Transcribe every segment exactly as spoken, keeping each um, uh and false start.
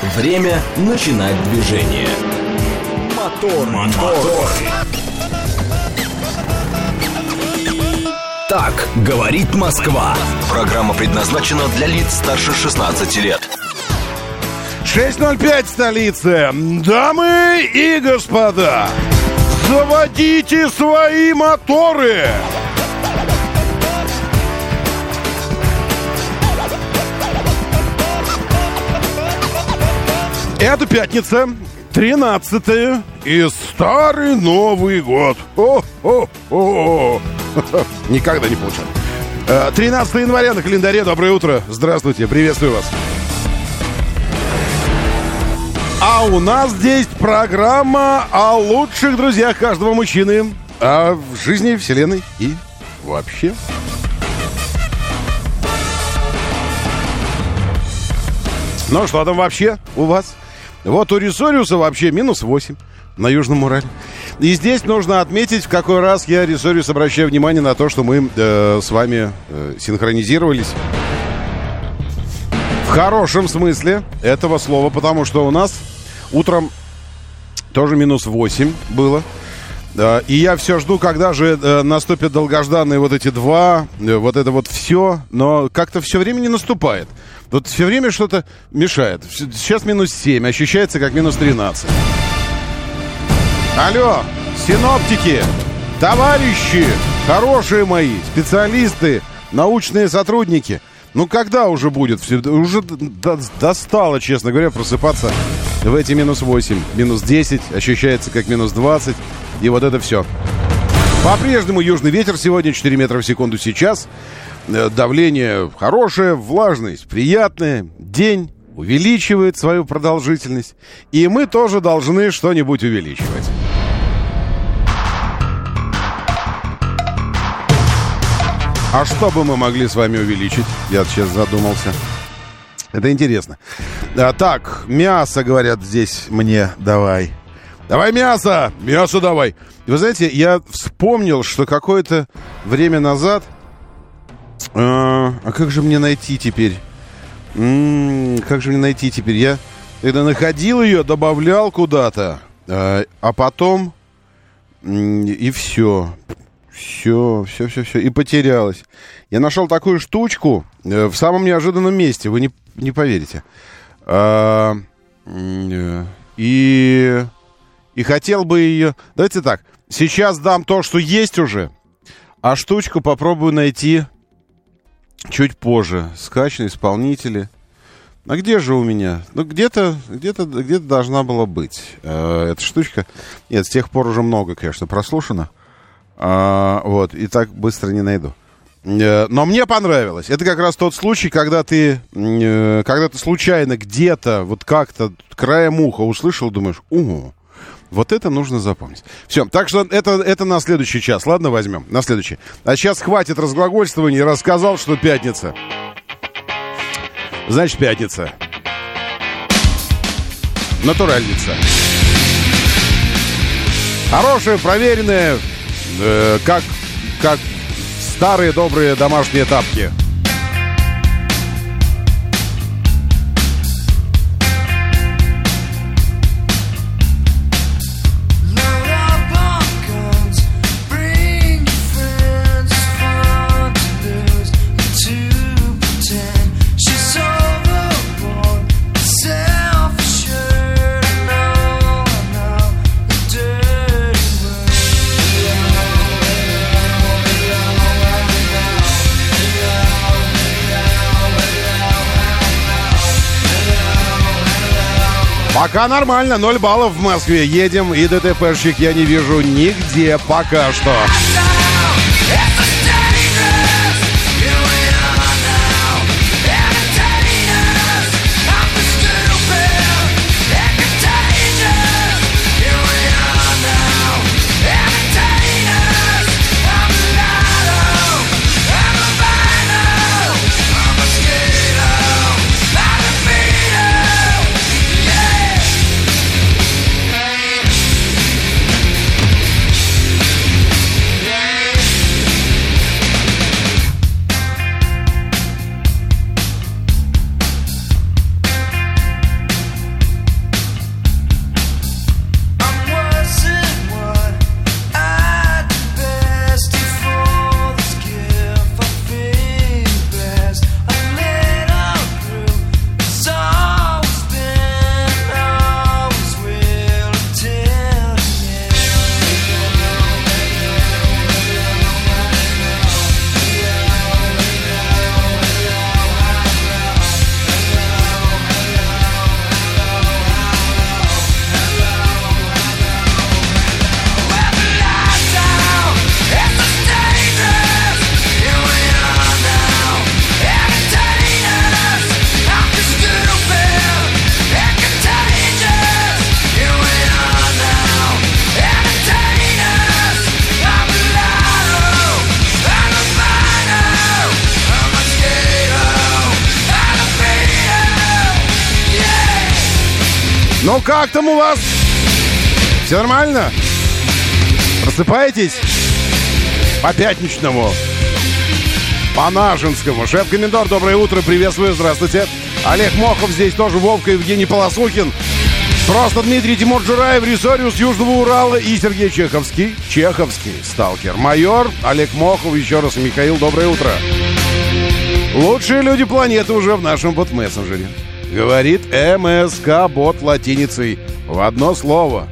Время начинать движение. Мотор, мотор. Так говорит Москва. Программа предназначена для лиц старше шестнадцати лет. шесть ноль пять столицы. Дамы и господа, заводите свои моторы. Это пятница, тринадцатое, и старый Новый год. О-о-о! Никогда не получал. тринадцатое января на календаре. Доброе утро. Здравствуйте. Приветствую вас. А у нас здесь программа о лучших друзьях каждого мужчины, о жизни, вселенной и вообще. Ну, что там вообще у вас? Вот у Ресориуса вообще минус восемь на Южном Урале. И здесь нужно отметить, в какой раз я, Ресориус, обращаю внимание на то, что мы э, с вами э, синхронизировались. В хорошем смысле этого слова, потому что у нас утром тоже минус восемь было. Э, и я все жду, когда же э, наступят долгожданные вот эти два, э, вот это вот все. Но как-то все время не наступает. Вот все время что-то мешает. Сейчас минус семь, ощущается как минус тринадцать. Алло, синоптики, товарищи, хорошие мои, специалисты, научные сотрудники. Ну когда уже будет? Уже достало, честно говоря, просыпаться в эти минус восемь, минус десять, ощущается как минус двадцать. И вот это все. По-прежнему южный ветер сегодня четыре метра в секунду сейчас. Давление хорошее, влажность приятная. День увеличивает свою продолжительность. И мы тоже должны что-нибудь увеличивать. А что бы мы могли с вами увеличить? Я сейчас задумался. Это интересно. А, так, мясо, говорят, здесь мне давай. Давай мясо! Мясо давай! Вы знаете, я вспомнил, что какое-то время назад... А, а как же мне найти теперь? М-м, как же мне найти теперь? Я когда находил ее, добавлял куда-то, а, а потом м- и все, все, все, все, все, и потерялось. Я нашел такую штучку э, в самом неожиданном месте, вы не, не поверите. А, э, и, и хотел бы ее... Давайте так, сейчас дам то, что есть уже, а штучку попробую найти... Чуть позже. Скачаны исполнители. А где же у меня? Ну, где-то, где-то, где-то должна была быть э, эта штучка. Нет, с тех пор уже много, конечно, прослушано. А, вот, и так быстро не найду. Э, но мне понравилось. Это как раз тот случай, когда ты, э, когда ты случайно где-то, вот как-то краем уха услышал, думаешь, угу. Вот это нужно запомнить. Все, так что это, это на следующий час. Ладно, возьмем на следующий. А сейчас хватит разглагольствований. Рассказал, что пятница. Значит, пятница. Натуральница. Хорошая, проверенная, э, как, как старые добрые домашние тапки. Пока нормально, ноль баллов в Москве. Едем, и ДТПшек я не вижу нигде пока что. Yeah. Ну как там у вас? Все нормально? Просыпаетесь? По пятничному. По Нашинскому. Шеф-комендор, доброе утро, приветствую, здравствуйте. Олег Мохов здесь тоже, Вовка, Евгений Полосухин. Просто Дмитрий Тимур Джураев, Ресориус Южного Урала и Сергей Чеховский. Чеховский, сталкер. Майор, Олег Мохов, еще раз, Михаил, доброе утро. Лучшие люди планеты уже в нашем бот-мессенджере. Говорит МСК-бот латиницей в одно слово.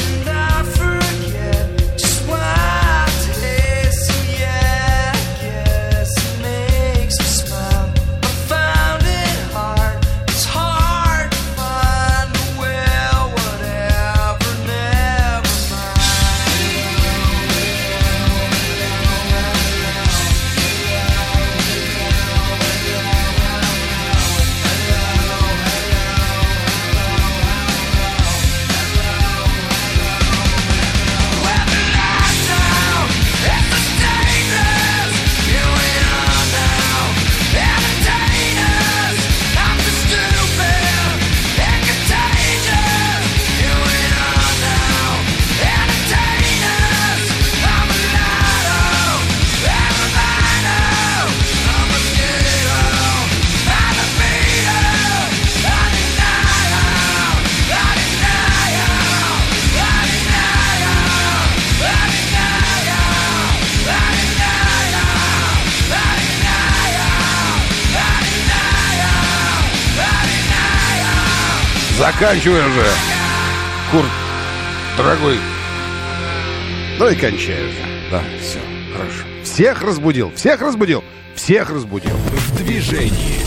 Заканчивай уже, Курт, дорогой. Ну и кончай уже. Да, все, хорошо. Всех разбудил, всех разбудил, всех разбудил. В движении.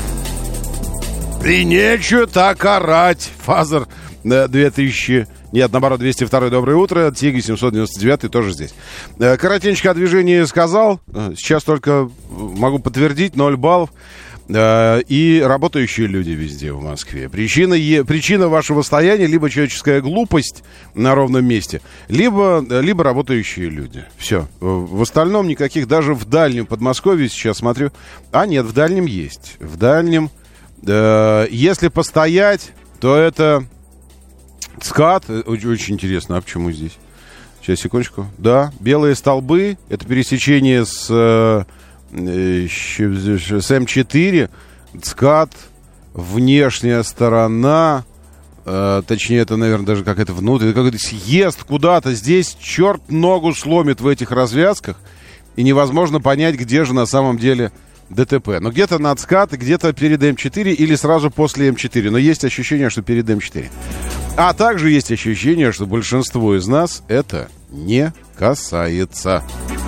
И нечего так орать. Фазер две тысячи... Нет, наоборот, двести два. Доброе утро. Тиги семьсот девяносто девять тоже здесь. Коротенько о движении сказал. Сейчас только могу подтвердить. ноль баллов. И работающие люди везде в Москве. Причина, причина вашего состояния либо человеческая глупость на ровном месте, либо, либо работающие люди. Все. В остальном никаких, даже в дальнем Подмосковье сейчас смотрю. А нет, в дальнем есть. В дальнем, э, если постоять, то это ЦКАД. Очень интересно, а почему здесь? Сейчас, секундочку. Да, белые столбы, это пересечение с... Э, с эм четыре, ЦКАД, внешняя сторона, э, точнее, это, наверное, даже какая-то внутренняя, какой-то съезд куда-то. Здесь черт ногу сломит в этих развязках, и невозможно понять, где же на самом деле ДТП. Но где-то над ЦКАД, где-то перед эм четыре или сразу после эм четыре. Но есть ощущение, что перед эм четыре. А также есть ощущение, что большинство из нас это не касается.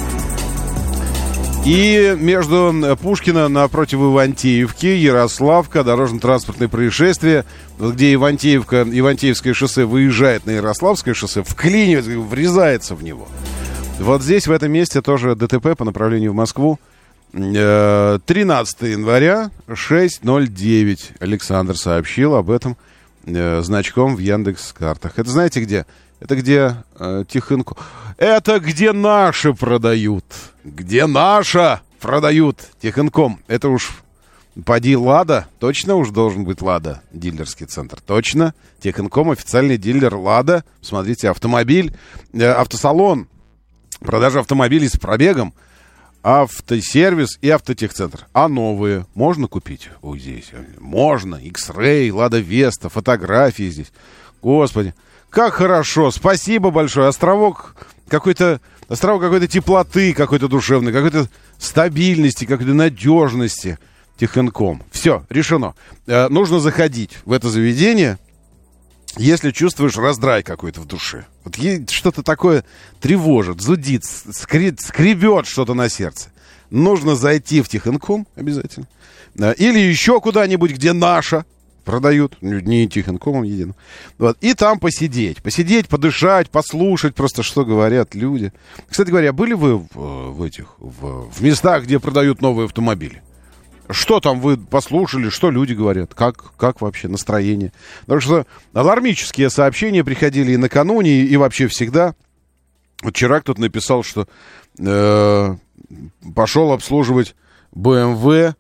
И между Пушкина напротив Ивантеевки, Ярославка, дорожно-транспортное происшествие, где Ивантеевка, Ивантеевское шоссе выезжает на Ярославское шоссе, вклинивается, врезается в него. Вот здесь, в этом месте, тоже ДТП по направлению в Москву. тринадцатого января, шесть ноль девять. Александр сообщил об этом значком в Яндекс.Картах. Это знаете где? Это где э, Тихонко... Это где наши продают. Где наша продают Тихонком. Это уж поди Лада. Точно уж должен быть Лада. Дилерский центр. Точно. Тихонком официальный дилер Лада. Смотрите, автомобиль. Э, автосалон. Продажа автомобилей с пробегом. Автосервис и автотехцентр. А новые можно купить? Ой, здесь. Можно. X-Ray, Лада Веста, фотографии здесь. Господи. Как хорошо, спасибо большое. Островок какой-то, островок какой-то теплоты, какой-то душевной, какой-то стабильности, какой-то надежности. Тихонком. Все, решено. Э, нужно заходить в это заведение, если чувствуешь раздрай какой-то в душе. Вот что-то такое тревожит, зудит, скребет, скребет что-то на сердце. Нужно зайти в Тихонком обязательно. Э, или еще куда-нибудь, где наша продают, не Тихонкомом единым. Вот. И там посидеть. Посидеть, подышать, послушать просто, что говорят люди. Кстати говоря, были вы в, в этих, в, в местах, где продают новые автомобили? Что там вы послушали, что люди говорят? Как, как вообще настроение? Потому что алармические сообщения приходили и накануне, и вообще всегда. Вчера кто-то написал, что э, пошел обслуживать бэ эм вэ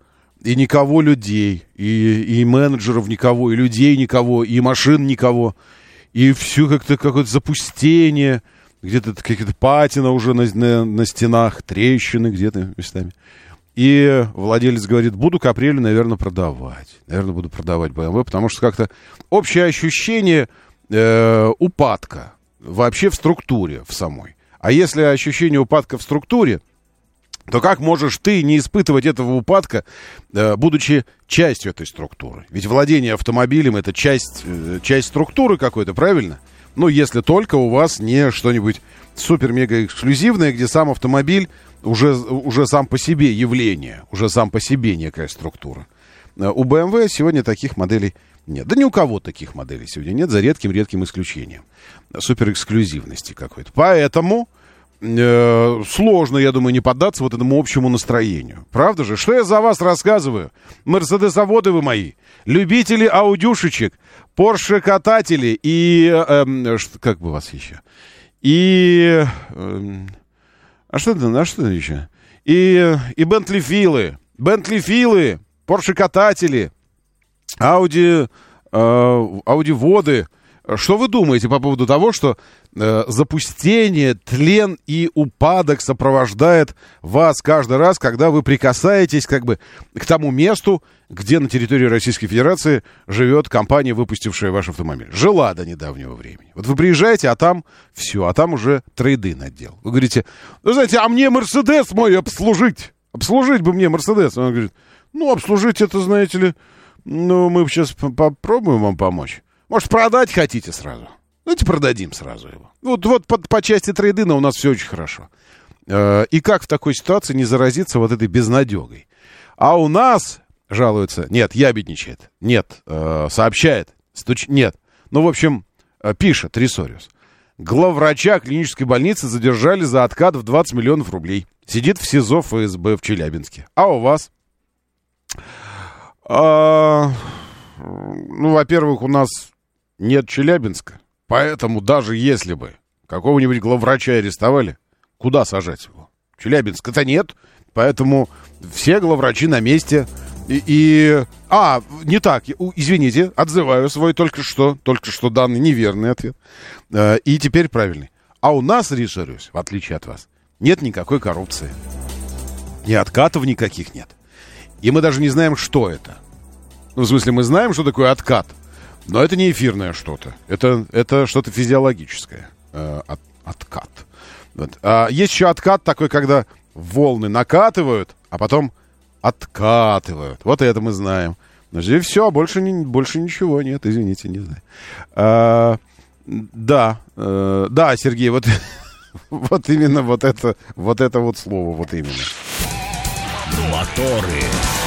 и никого людей, и, и менеджеров никого, и людей никого, и машин никого, и все как-то какое-то запустение, где-то какая-то патина уже на, на, на стенах, трещины где-то местами. И владелец говорит, буду к апрелю, наверное, продавать. Наверное, буду продавать бэ эм вэ, потому что как-то общее ощущение э, упадка вообще в структуре в самой. А если ощущение упадка в структуре, то как можешь ты не испытывать этого упадка, э, будучи частью этой структуры? Ведь владение автомобилем — это часть, э, часть структуры какой-то, правильно? Ну, если только у вас не что-нибудь супер-мега-эксклюзивное, где сам автомобиль уже, уже сам по себе явление, уже сам по себе некая структура. Э, у бэ эм вэ сегодня таких моделей нет. Да ни у кого таких моделей сегодня нет, за редким-редким исключением. Суперэксклюзивности какой-то. Поэтому... сложно, я думаю, не поддаться вот этому общему настроению. Правда же? Что я за вас рассказываю? Мерседесоводы вы мои, любители аудюшечек, порше-кататели и... Э, как бы вас еще? И... Э, а что это? А что еще? И, и Бентли-филы. Бентли-филы, порше-кататели, ауди... Э, аудиводы. Что вы думаете по поводу того, что э, запустение, тлен и упадок сопровождает вас каждый раз, когда вы прикасаетесь как бы к тому месту, где на территории Российской Федерации живет компания, выпустившая ваш автомобиль? Жила до недавнего времени. Вот вы приезжаете, а там все, а там уже трейд-ин отдел. Вы говорите, вы знаете, а мне Мерседес мой обслужить. Обслужить бы мне Мерседес. Он говорит, ну, обслужить это, знаете ли, ну, мы сейчас попробуем вам помочь. Может, продать хотите сразу? Давайте продадим сразу его. Вот, вот по, по части трейдина у нас все очень хорошо. Э, и как в такой ситуации не заразиться вот этой безнадегой? А у нас, жалуется, нет, ябедничает, нет, э, сообщает, стуч... нет. Ну, в общем, э, пишет Ресориус. Главврача клинической больницы задержали за откат в двадцать миллионов рублей. Сидит в СИЗО эф эс бэ в Челябинске. А у вас? А, ну, во-первых, у нас... нет Челябинска, поэтому даже если бы какого-нибудь главврача арестовали, куда сажать его? Челябинска-то нет, поэтому все главврачи на месте. И, и... А, не так, извините, отзываю свой только что, только что данный неверный ответ. И теперь правильный. А у нас, Ресориус, в отличие от вас, нет никакой коррупции. И откатов никаких нет. И мы даже не знаем, что это. Ну, в смысле, мы знаем, что такое откат. Но это не эфирное что-то. Это, это что-то физиологическое. Э, от, откат. Вот. А есть еще откат такой, когда волны накатывают, а потом откатывают. Вот это мы знаем. Но здесь все, больше, не, больше ничего нет. Извините, не знаю. А, да, э, да, Сергей, вот, вот именно вот это, вот это вот слово, вот именно. Моторы.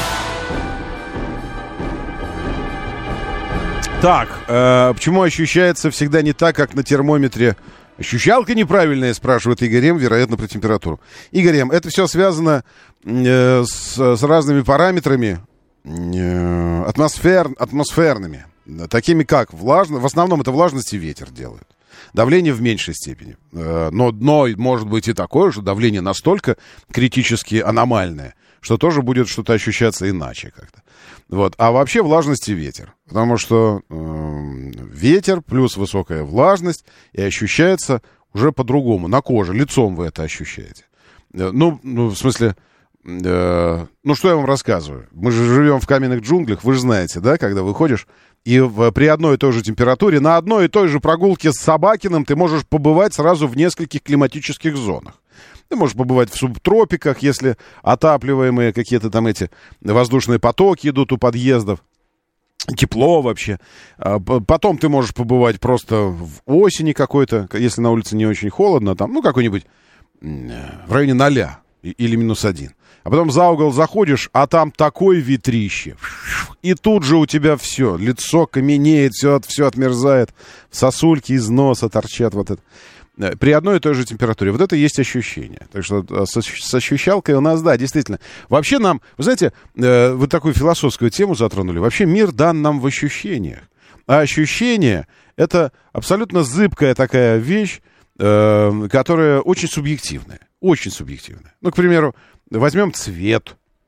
Так, э, почему ощущается всегда не так, как на термометре? Ощущалка неправильная, спрашивает Игорь М., вероятно, про температуру. Игорь М., это все связано э, с, с разными параметрами э, атмосфер, атмосферными, такими как влажность, в основном это влажность и ветер делают. Давление в меньшей степени. Э, но дно может быть и такое, что давление настолько критически аномальное, что тоже будет что-то ощущаться иначе как-то. Вот. А вообще влажность и ветер. Потому что э, ветер плюс высокая влажность и ощущается уже по-другому. На коже, лицом вы это ощущаете. Э, ну, ну, в смысле, э, ну, что я вам рассказываю? Мы же живем в каменных джунглях, вы же знаете, да, когда выходишь, и в, при одной и той же температуре, на одной и той же прогулке с Собакиным ты можешь побывать сразу в нескольких климатических зонах. Ты можешь побывать в субтропиках, если отапливаемые какие-то там эти воздушные потоки идут у подъездов. Тепло вообще. Потом ты можешь побывать просто в осени какой-то, если на улице не очень холодно, там, ну, какой-нибудь в районе ноля или минус один. А потом за угол заходишь, а там такое ветрище. И тут же у тебя все, лицо каменеет, все, все отмерзает, сосульки из носа торчат вот это. При одной и той же температуре. Вот это и есть ощущение. Так что с, с ощущалкой у нас, да, действительно. Вообще нам, вы знаете, э, вы такую философскую тему затронули. Вообще мир дан нам в ощущениях. А ощущение — это абсолютно зыбкая такая вещь, э, которая очень субъективная. Очень субъективная. Ну, к примеру, возьмем цвет.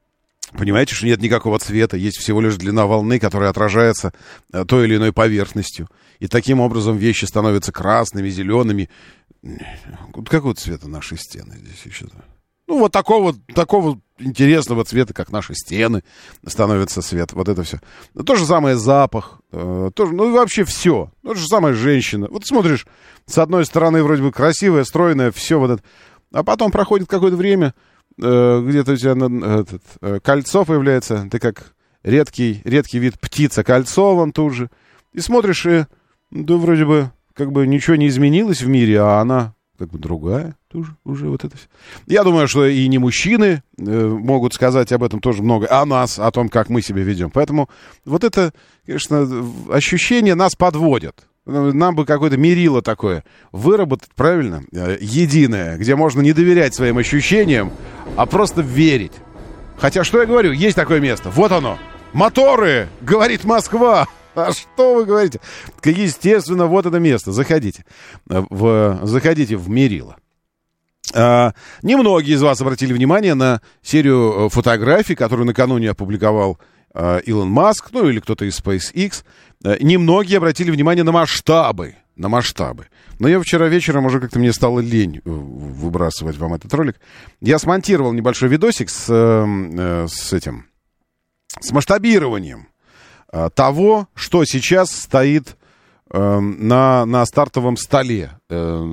Понимаете, что нет никакого цвета, есть всего лишь длина волны, которая отражается э, той или иной поверхностью. И таким образом вещи становятся красными, зелеными. Какого цвета наши стены здесь еще? Ну, вот такого, такого интересного цвета, как наши стены, становится свет. Вот это все. То же самое запах. Э, тоже, ну, и вообще все. То же самое женщина. Вот смотришь, с одной стороны, вроде бы красивая, стройная, все вот это. А потом проходит какое-то время, э, где-то у тебя э, этот, э, кольцо появляется. Ты как редкий, редкий вид птица, кольцо вон тут же. И смотришь, и да, вроде бы, как бы ничего не изменилось в мире, а она как бы другая тоже уже вот это все. Я думаю, что и не мужчины э, могут сказать об этом тоже много, о нас, о том, как мы себя ведем. Поэтому вот это, конечно, ощущение нас подводят. Нам бы какое-то мерило такое выработать, правильно, э, единое, где можно не доверять своим ощущениям, а просто верить. Хотя, что я говорю, есть такое место. Вот оно. Моторы, говорит Москва. А что вы говорите? Естественно, вот это место. Заходите. В, заходите в Мерило. А, немногие из вас обратили внимание на серию фотографий, которую накануне опубликовал а, Илон Маск, ну или кто-то из SpaceX. А, немногие обратили внимание на масштабы. На масштабы. Но я вчера вечером уже как-то мне стало лень выбрасывать вам этот ролик. Я смонтировал небольшой видосик с, с этим, с масштабированием того, что сейчас стоит э, на, на стартовом столе э,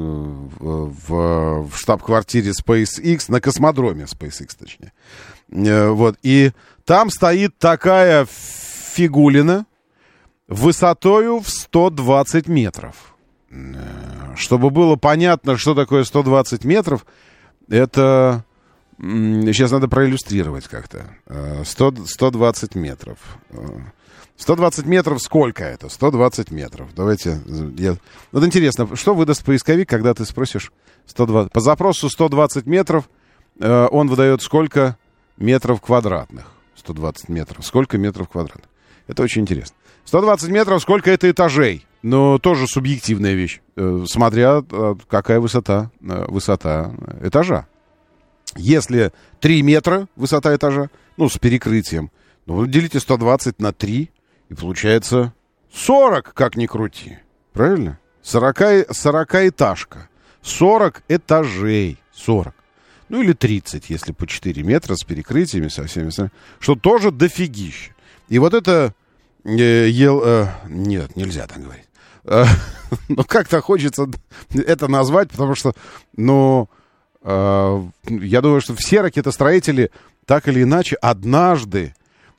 в, в штаб-квартире SpaceX, на космодроме SpaceX, точнее. Э, вот. И там стоит такая фигулина высотою в сто двадцать метров. Э, чтобы было понятно, что такое сто двадцать метров, это... Сейчас надо проиллюстрировать как-то. Э, сто, сто двадцать метров. сто двадцать метров сколько это? сто двадцать метров. Давайте. Я... Вот интересно, что выдаст поисковик, когда ты спросишь сто двадцать? По запросу сто двадцать метров э, он выдает сколько метров квадратных? сто двадцать метров. Сколько метров квадратных? Это очень интересно. сто двадцать метров, сколько это этажей? Но тоже субъективная вещь. Э, смотря э, какая высота, э, высота этажа. Если три метра высота этажа, ну, с перекрытием, ну, вы делите сто двадцать на три, и получается сорок, как ни крути. Правильно? сорокаэтажка. сорок этажей. сорок. Ну, или тридцать, если по четыре метра с перекрытиями, со всеми остальными. Что тоже дофигища. И вот это... Э, ел, э, нет, нельзя так говорить. Э, ну, как-то хочется это назвать, потому что, ну... Э, я думаю, что все ракетостроители так или иначе однажды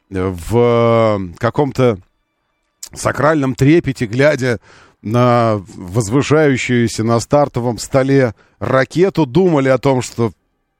в каком-то сакральном трепете, глядя на возвышающуюся на стартовом столе ракету, думали о том, что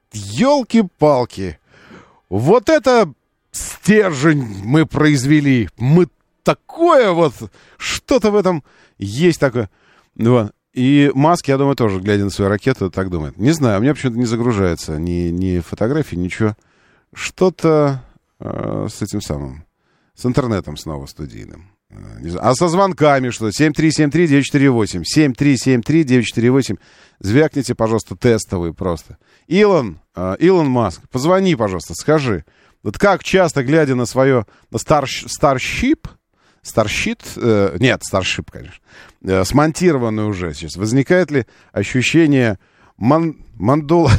елки-палки, вот это стержень мы произвели, мы такое вот, что-то в этом есть такое. Вот. И Маск, я думаю, тоже, глядя на свою ракету, так думает. Не знаю, у меня почему-то не загружается ни, ни фотографии, ничего. Что-то э, с этим самым, с интернетом снова студийным. Э, не знаю. А со звонками что? семь три семь три девять четыре восемь. семь три семь три девять четыре восемь. Звякните, пожалуйста, тестовые просто. Илон, э, Илон Маск, позвони, пожалуйста, скажи. Вот как часто, глядя на свое на Starsh, Starship, Starship, э, нет, Starship, конечно, э, смонтированный уже сейчас, возникает ли ощущение ман, мандула,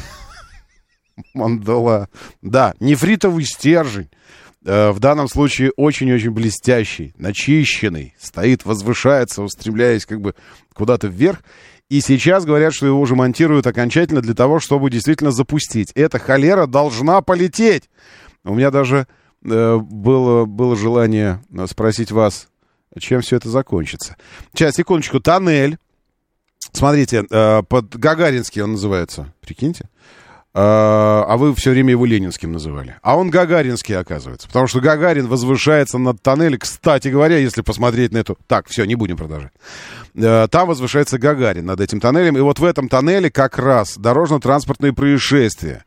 мандула, да, нефритовый стержень, э, в данном случае очень-очень блестящий, начищенный, стоит, возвышается, устремляясь как бы куда-то вверх, и сейчас говорят, что его уже монтируют окончательно для того, чтобы действительно запустить. Эта холера должна полететь. У меня даже... Было, было желание спросить вас, чем все это закончится. Сейчас, секундочку, тоннель. Смотрите, под Гагаринский он называется. Прикиньте. А вы все время его Ленинским называли. А он Гагаринский, оказывается. Потому что Гагарин возвышается над тоннелем. Кстати говоря, если посмотреть на эту... Так, все, не будем продолжать. Там возвышается Гагарин над этим тоннелем. И вот в этом тоннеле как раз дорожно-транспортные происшествия.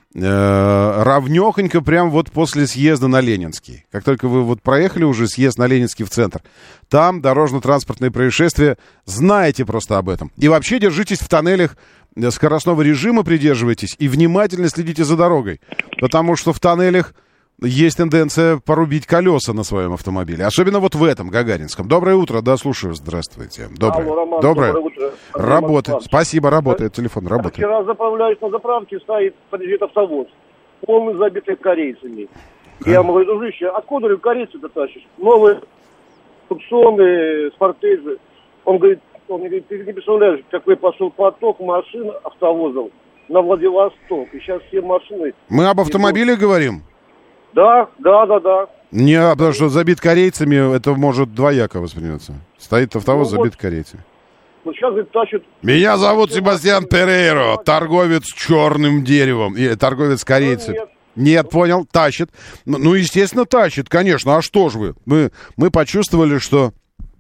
Равнёхонько прям вот после съезда на Ленинский. Как только вы вот проехали уже съезд на Ленинский в центр, там дорожно-транспортные происшествия, знаете просто об этом. И вообще держитесь в тоннелях скоростного режима, придерживайтесь и внимательно следите за дорогой. Потому что в тоннелях есть тенденция порубить колеса на своем автомобиле. Особенно вот в этом, гагаринском. Доброе утро, да, слушаю, здравствуйте. Доброе. Алло, Роман, доброе. доброе утро. Работает. Спасибо, работает, телефон работает. Вчера заправляюсь на заправке, стоит, подъезжает автовоз, полный забитый корейцами. Как? Я ему говорю, дружище, откуда ли корейцы-то тащишь? Новые Туксоны, Спортеджи. Он говорит, он мне говорит, ты не представляешь, какой пошел поток машин, автовозов на Владивосток. И сейчас все машины... Мы об автомобиле говорим? Да, да, да, да. Не, потому что забит корейцами, это может двояко восприниматься. Стоит автовоз, ну, забит вот, корейцами. Ну, сейчас, говорит, тащат... Меня зовут Себастьян Перейро, торговец черным деревом, и торговец корейцем. Нет. Нет, понял, тащит. Ну, естественно, тащит, конечно. А что ж вы? Мы, мы почувствовали, что...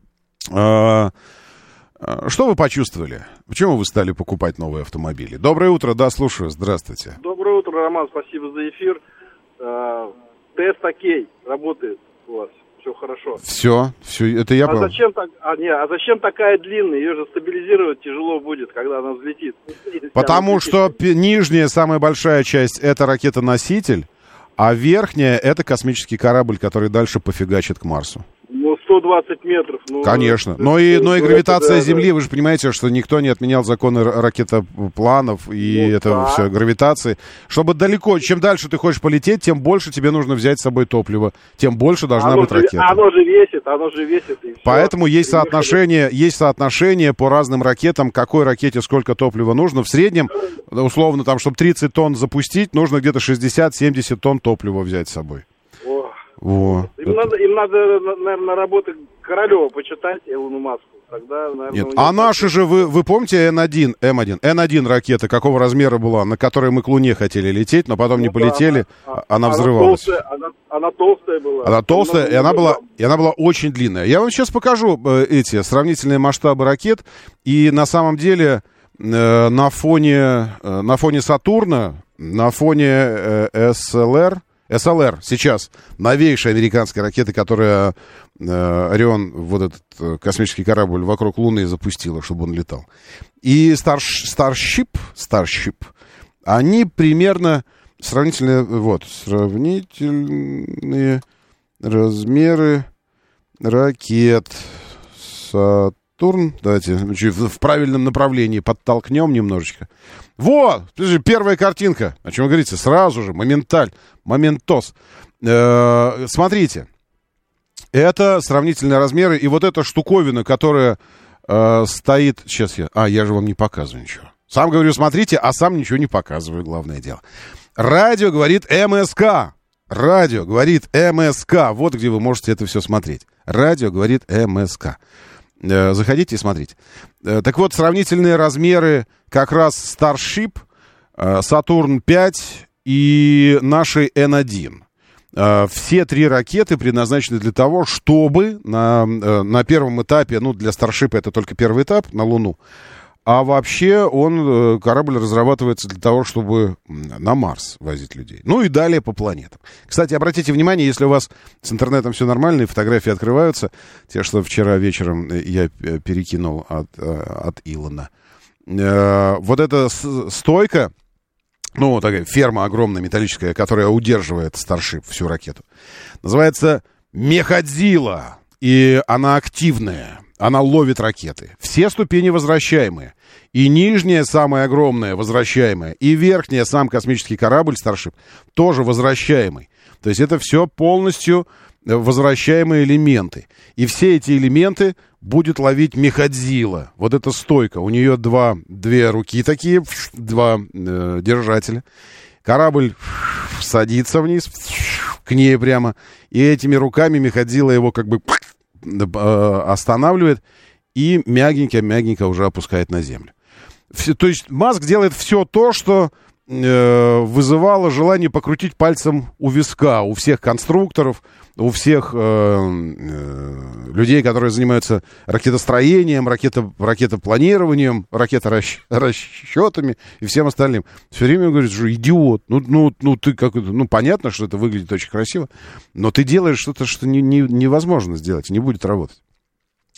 Э, э, что вы почувствовали? Почему вы стали покупать новые автомобили? Доброе утро, да, слушаю, здравствуйте. Доброе утро, Роман, спасибо за эфир. Э, тест окей, работает у вас, все хорошо. Все, все, это я а понял. Зачем так, а, не, а зачем такая длинная? Ее же стабилизировать тяжело будет, когда она взлетит. Потому что п- нижняя, самая большая часть, это ракета-носитель, а верхняя, это космический корабль, который дальше пофигачит к Марсу. Ну, сто двадцать метров. Ну, конечно. Но и, но и гравитация да, Земли, да. Вы же понимаете, что никто не отменял законы ракетопланов и ну, этого да. все, гравитации. Чтобы далеко, чем дальше ты хочешь полететь, тем больше тебе нужно взять с собой топливо, тем больше должна оно быть же, ракета. Оно же весит, оно же весит. И Поэтому все. есть соотношение, есть соотношение по разным ракетам, какой ракете сколько топлива нужно. В среднем, условно, там, чтобы тридцать тонн запустить, нужно где-то шестьдесят-семьдесят тонн топлива взять с собой. Во. Им, это... надо, им надо, наверное, работать Королева почитать, Илону Маску. Тогда, наверное, Нет, а наши же, вы, вы помните Эн один, Эм один? Эн один ракета какого размера была, на которой мы к Луне хотели лететь, но потом ну, не полетели, да, она, она взрывалась. Она толстая, она, она толстая была. Она толстая, она и она, была, и она была очень длинная. Я вам сейчас покажу э, эти сравнительные масштабы ракет, и на самом деле э, на фоне, э, на фоне Сатурна, на фоне э, Эс Эл Эр, Эс Эл Эр сейчас новейшая американская ракета, которая э, Орион, вот этот э, космический корабль вокруг Луны запустила, чтобы он летал. И Starsh, Starship, Starship, они примерно сравнительные, вот, сравнительные размеры ракет. Сатурн, давайте в правильном направлении подтолкнем немножечко. Вот, первая картинка, о чем вы говорите, сразу же, моменталь, моментос. Э-э, смотрите, это сравнительные размеры, и вот эта штуковина, которая э, стоит... Сейчас я... А, я же вам не показываю ничего. Сам говорю, смотрите, а сам ничего не показываю, главное дело. Радио говорит Эм Эс Ка. Радио говорит Эм Эс Ка. Вот где вы можете это все смотреть. Радио говорит Эм Эс Ка. Заходите и смотрите. Так вот, сравнительные размеры как раз Starship, Сатурн пять и нашей Эн один. Все три ракеты предназначены для того, чтобы на, на первом этапе, ну, для Starship это только первый этап, на Луну, а вообще он, корабль разрабатывается для того, чтобы на Марс возить людей. Ну и далее по планетам. Кстати, обратите внимание, если у вас с интернетом все нормально, и фотографии открываются, те, что вчера вечером я перекинул от, от Илона. Вот эта стойка, ну, такая ферма огромная, металлическая, которая удерживает Starship, всю ракету, называется Мехадзила, и она активная. Она ловит ракеты. Все ступени возвращаемые. И нижняя, самая огромная, возвращаемая. И верхняя, сам космический корабль Starship, тоже возвращаемый. То есть это все полностью возвращаемые элементы. И все эти элементы будет ловить Мехадзила. Вот эта стойка. У нее два, две руки такие, два э, держателя. Корабль садится вниз, к ней прямо. И этими руками Мехадзила его как бы... останавливает и мягенько-мягенько уже опускает на землю. Все, то есть Маск делает все то, что э, вызывало желание покрутить пальцем у виска у всех конструкторов, у всех э, э, людей, которые занимаются ракетостроением, ракето, ракетопланированием, ракеторасчетами и всем остальным. Все время говорит, что идиот, ну, ну, ну ты как ну понятно, что это выглядит очень красиво, но ты делаешь что-то, что не, не, невозможно сделать, не будет работать.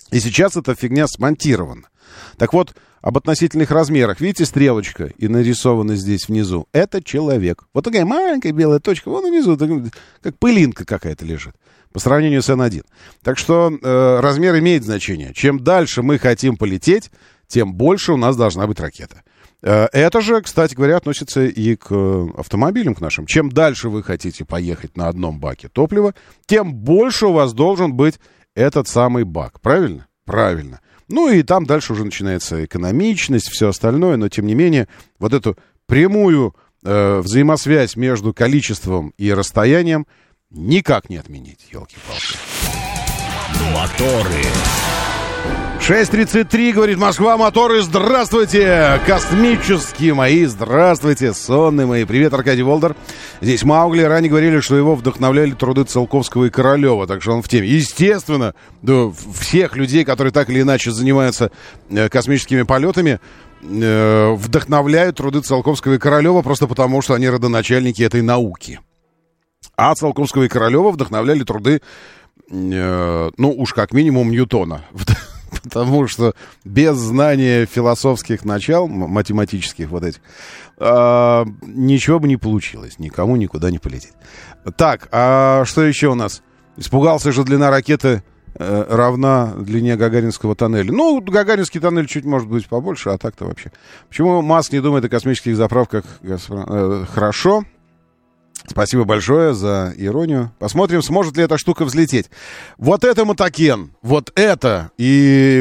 И сейчас эта фигня смонтирована. Так вот, об относительных размерах. Видите, стрелочка и нарисована здесь внизу. Это человек. Вот такая маленькая белая точка. Вон внизу, как пылинка какая-то лежит. По сравнению с эн один. Так что э, размер имеет значение. Чем дальше мы хотим полететь, тем больше у нас должна быть ракета. Э, это же, кстати говоря, относится и к автомобилям, к нашим. Чем дальше вы хотите поехать на одном баке топлива, тем больше у вас должен быть этот самый бак. Правильно? Правильно. Ну и там дальше уже начинается экономичность, все остальное, но тем не менее вот эту прямую э, взаимосвязь между количеством и расстоянием никак не отменить, елки-палки. Моторы. шесть тридцать три, говорит Москва, моторы, здравствуйте, космические мои, здравствуйте, сонные мои, привет, Аркадий Волдер. Здесь Маугли, ранее говорили, что его вдохновляли труды Циолковского и Королева, так что он в теме. Естественно, да, всех людей, которые так или иначе занимаются э, космическими полетами, э, вдохновляют труды Циолковского и Королева просто потому, что они родоначальники этой науки. А Циолковского и Королева вдохновляли труды, э, ну уж как минимум Ньютона. Потому что без знания философских начал, математических вот этих, э, ничего бы не получилось. Никому никуда не полететь. Так, а что еще у нас? Испугался же, длина ракеты э, равна длине Гагаринского тоннеля. Ну, Гагаринский тоннель чуть, может быть, побольше, а так-то вообще. Почему Маск не думает о космических заправках? Э, хорошо. Спасибо большое за иронию. Посмотрим, сможет ли эта штука взлететь. Вот это мотокен. Вот это. И,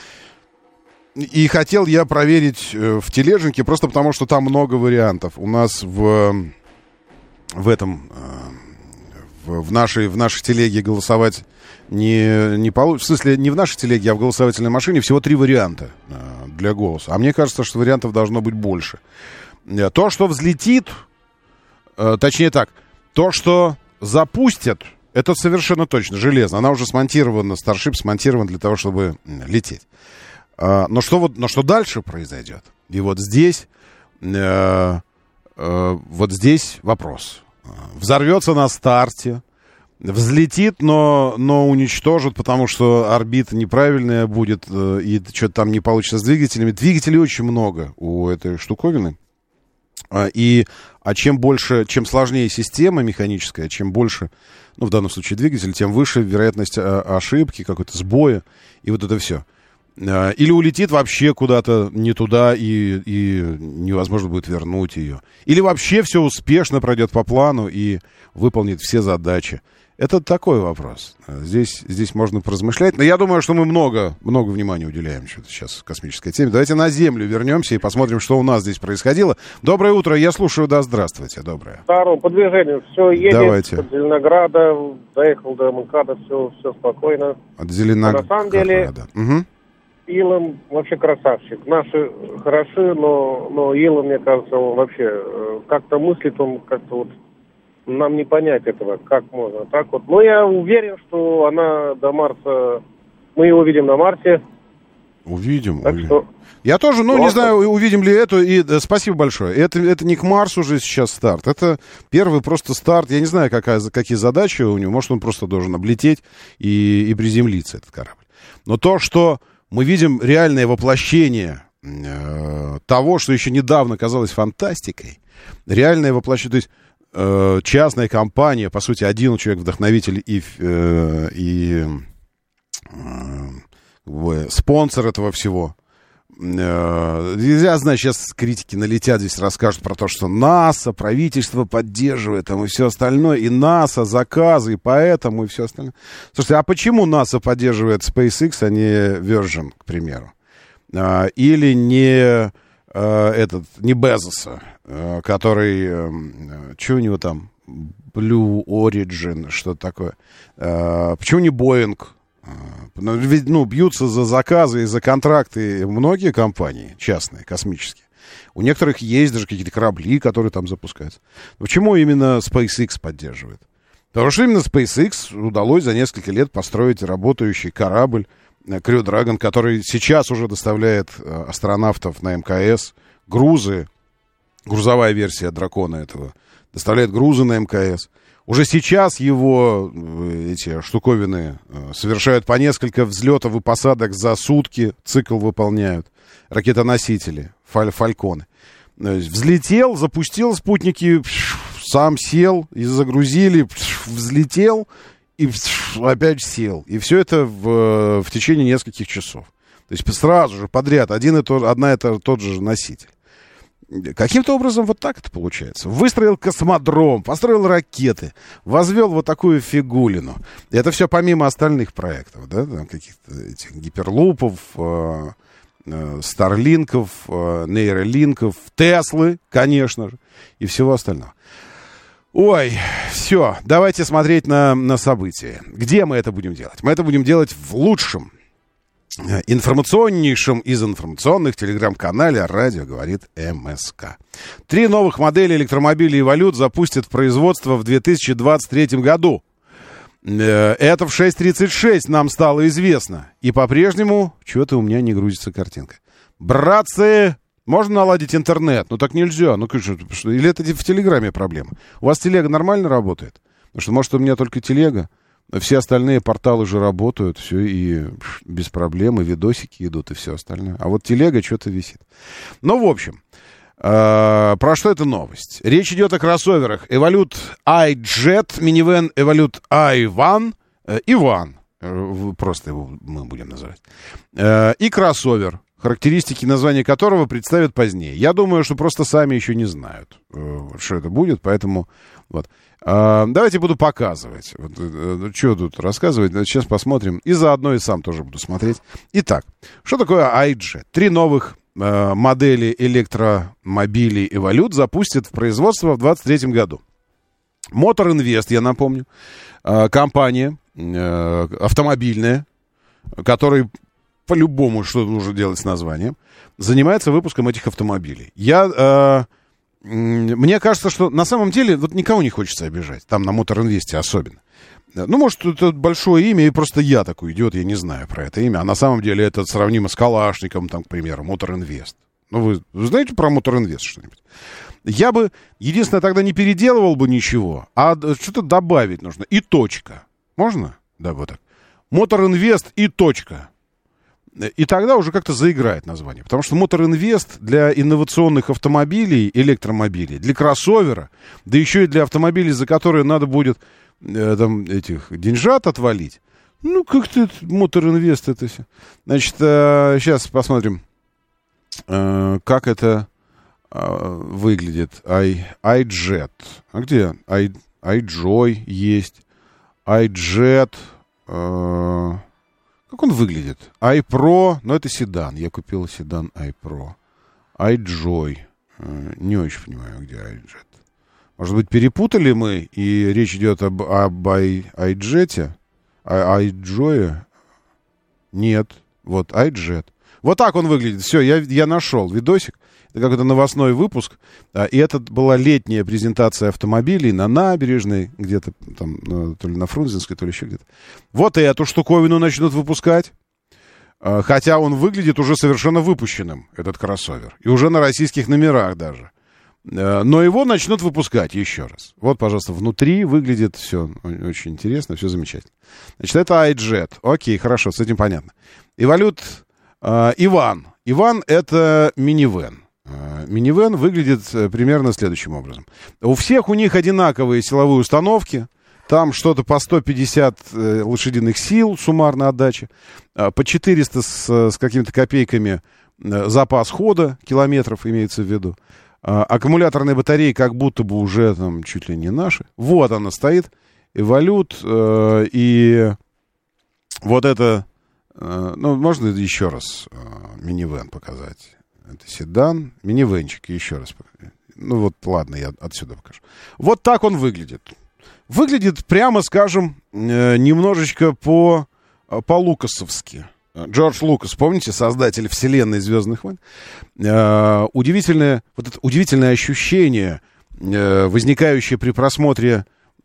и хотел я проверить в тележеньке, просто потому что там много вариантов. У нас в, в этом, в, в, нашей, в нашей телеге голосовать не, не получится. В смысле, не в нашей телеге, а в голосовательной машине всего три варианта для голоса. А мне кажется, что вариантов должно быть больше. То, что взлетит... Точнее так, то, что запустят, это совершенно точно, железно. Она уже смонтирована, Starship смонтирован для того, чтобы лететь. Но что, вот, но что дальше произойдет? И вот здесь, вот здесь вопрос. Взорвется на старте, взлетит, но, но уничтожит, потому что орбита неправильная будет, и что-то там не получится с двигателями. Двигателей очень много у этой штуковины. И, а чем больше, чем сложнее система механическая, чем больше, ну, в данном случае двигатель, тем выше вероятность ошибки, какой-то сбоя, и вот это все. Или улетит вообще куда-то не туда, и, и невозможно будет вернуть ее. Или вообще все успешно пройдет по плану и выполнит все задачи. Это такой вопрос. Здесь, здесь можно поразмышлять. Но я думаю, что мы много, много внимания уделяем сейчас космической теме. Давайте на Землю вернемся и посмотрим, что у нас здесь происходило. Доброе утро, я слушаю, да, здравствуйте, доброе. Здорово, по движению все едет. Давайте. От Зеленограда, доехал до МКАДа, все, все спокойно. От Зеленограда. На самом деле, угу. Илон вообще красавчик. Наши хороши, но, но Илон, мне кажется, он вообще как-то мыслит, он как-то вот... Нам не понять этого, как можно так вот. Но я уверен, что она до Марса... Мы его увидим на Марсе. Увидим. Так увидим. что... Я тоже, ну, Ладно. не знаю, увидим ли это. И да, спасибо большое. Это, это не к Марсу уже сейчас старт. Это первый просто старт. Я не знаю, какая, какие задачи у него. Может, он просто должен облететь и, и приземлиться, этот корабль. Но то, что мы видим реальное воплощение э, того, что еще недавно казалось фантастикой, реальное воплощение... То есть, частная компания, по сути, один человек вдохновитель и, э, и э, спонсор этого всего. Э, я знаю, сейчас критики налетят, здесь расскажут про то, что НАСА, правительство поддерживает там, и все остальное, и НАСА, заказы, и поэтому, и все остальное. Слушайте, а почему НАСА поддерживает SpaceX, а не Virgin, к примеру? Э, или не... этот, не Безоса, который, что у него там, Blue Origin, что-то такое. Почему не Боинг? Ведь, ну, бьются за заказы и за контракты многие компании частные, космические. У некоторых есть даже какие-то корабли, которые там запускаются. Почему именно SpaceX поддерживает? Потому что именно SpaceX удалось за несколько лет построить работающий корабль Crew Dragon, который сейчас уже доставляет астронавтов на МКС, грузы, грузовая версия дракона этого, доставляет грузы на МКС. Уже сейчас его эти штуковины совершают по несколько взлетов и посадок за сутки, цикл выполняют ракетоносители, фаль, фальконы. Взлетел, запустил спутники, сам сел, и загрузили, взлетел, и опять сел. И все это в, в течение нескольких часов. То есть сразу же подряд один и тот, одна и тот же носитель. Каким-то образом вот так это получается. Выстроил космодром, построил ракеты, возвел вот такую фигулину. И это все помимо остальных проектов, да, там каких-то этих гиперлупов, э, э, старлинков, э, нейролинков, Теслы, конечно же, и всего остального. Ой, все, давайте смотреть на, на события. Где мы это будем делать? Мы это будем делать в лучшем, информационнейшем из информационных телеграм-канале «Радио говорит МСК». Три новых модели электромобилей «Эволют» запустят в производство в две тысячи двадцать третьем году. Это в шесть тридцать шесть нам стало известно. И по-прежнему что-то у меня не грузится картинка. Братцы, можно наладить интернет? Ну так нельзя. Ну, что, или это в телеграме проблема? У вас телега нормально работает? Потому что, может, у меня только телега? Все остальные порталы же работают, все и без проблем, и видосики идут, и все остальное. А вот телега что-то висит. Ну, в общем, э, про что эта новость? Речь идет о кроссоверах Evolute iJet, минивэн Evolute iOne, э, Иван, э, просто его мы будем называть, э, и кроссовер, характеристики названия которого представят позднее. Я думаю, что просто сами еще не знают, э, что это будет, поэтому вот. Uh, давайте буду показывать. Вот, uh, что тут рассказывать? Сейчас посмотрим. И заодно и сам тоже буду смотреть. Итак, что такое iJet? Три новых uh, модели электромобилей Evolute запустят в производство в двадцать третьем году. Motor Invest, я напомню, uh, компания uh, автомобильная, которая по-любому, что нужно делать с названием, занимается выпуском этих автомобилей. Я... Uh, Мне кажется, что на самом деле вот никого не хочется обижать. Там на Motor Invest особенно. Ну, может, это большое имя, и просто я такой идиот, я не знаю про это имя. А на самом деле это сравнимо с Калашником, там, к примеру, Motor Invest. Ну, вы, вы знаете про Motor Invest что-нибудь? Я бы, единственное, тогда не переделывал бы ничего, а что-то добавить нужно. И точка. Можно? Да, вот так. Motor Invest и точка. И тогда уже как-то заиграет название. Потому что Motor Invest для инновационных автомобилей, электромобилей, для кроссовера, да еще и для автомобилей, за которые надо будет э, там, этих деньжат отвалить. Ну, как-то Motor Invest это все. Значит, э, сейчас посмотрим, э, как это э, выглядит. I, iJet. А где? I, iJoy есть. iJet... Э, Как он выглядит? iPro, ну это седан. Я купил седан iPro. iJoy. Не очень понимаю, где iJet. Может быть, перепутали мы, и речь идет об, об iJet? iJoy? Нет. Вот, iJet. Вот так он выглядит. Все, я, я нашел видосик. Это какой-то новостной выпуск. И это была летняя презентация автомобилей на набережной, где-то там, то ли на Фрунзенской, то ли еще где-то. Вот и эту штуковину начнут выпускать. Хотя он выглядит уже совершенно выпущенным, этот кроссовер. И уже на российских номерах даже. Но его начнут выпускать еще раз. Вот, пожалуйста, внутри выглядит все очень интересно, все замечательно. Значит, это iJet. Окей, хорошо, с этим понятно. Evolute э, Иван. Иван — это минивэн. Минивэн выглядит примерно следующим образом. У всех у них одинаковые силовые установки. Там что-то по сто пятьдесят лошадиных сил суммарно отдача. По четыреста с, с какими-то копейками запас хода, километров имеется в виду. Аккумуляторные батареи как будто бы уже там чуть ли не наши. Вот она стоит. Evolute. И вот это... Ну, можно еще раз минивэн показать. Это седан, минивэнчик, еще раз. Ну вот, ладно, я отсюда покажу. Вот так он выглядит. Выглядит, прямо скажем, немножечко по, по-лукасовски. Джордж Лукас, помните, создатель вселенной «Звездных войн»? Удивительное, вот это удивительное ощущение, возникающее при просмотре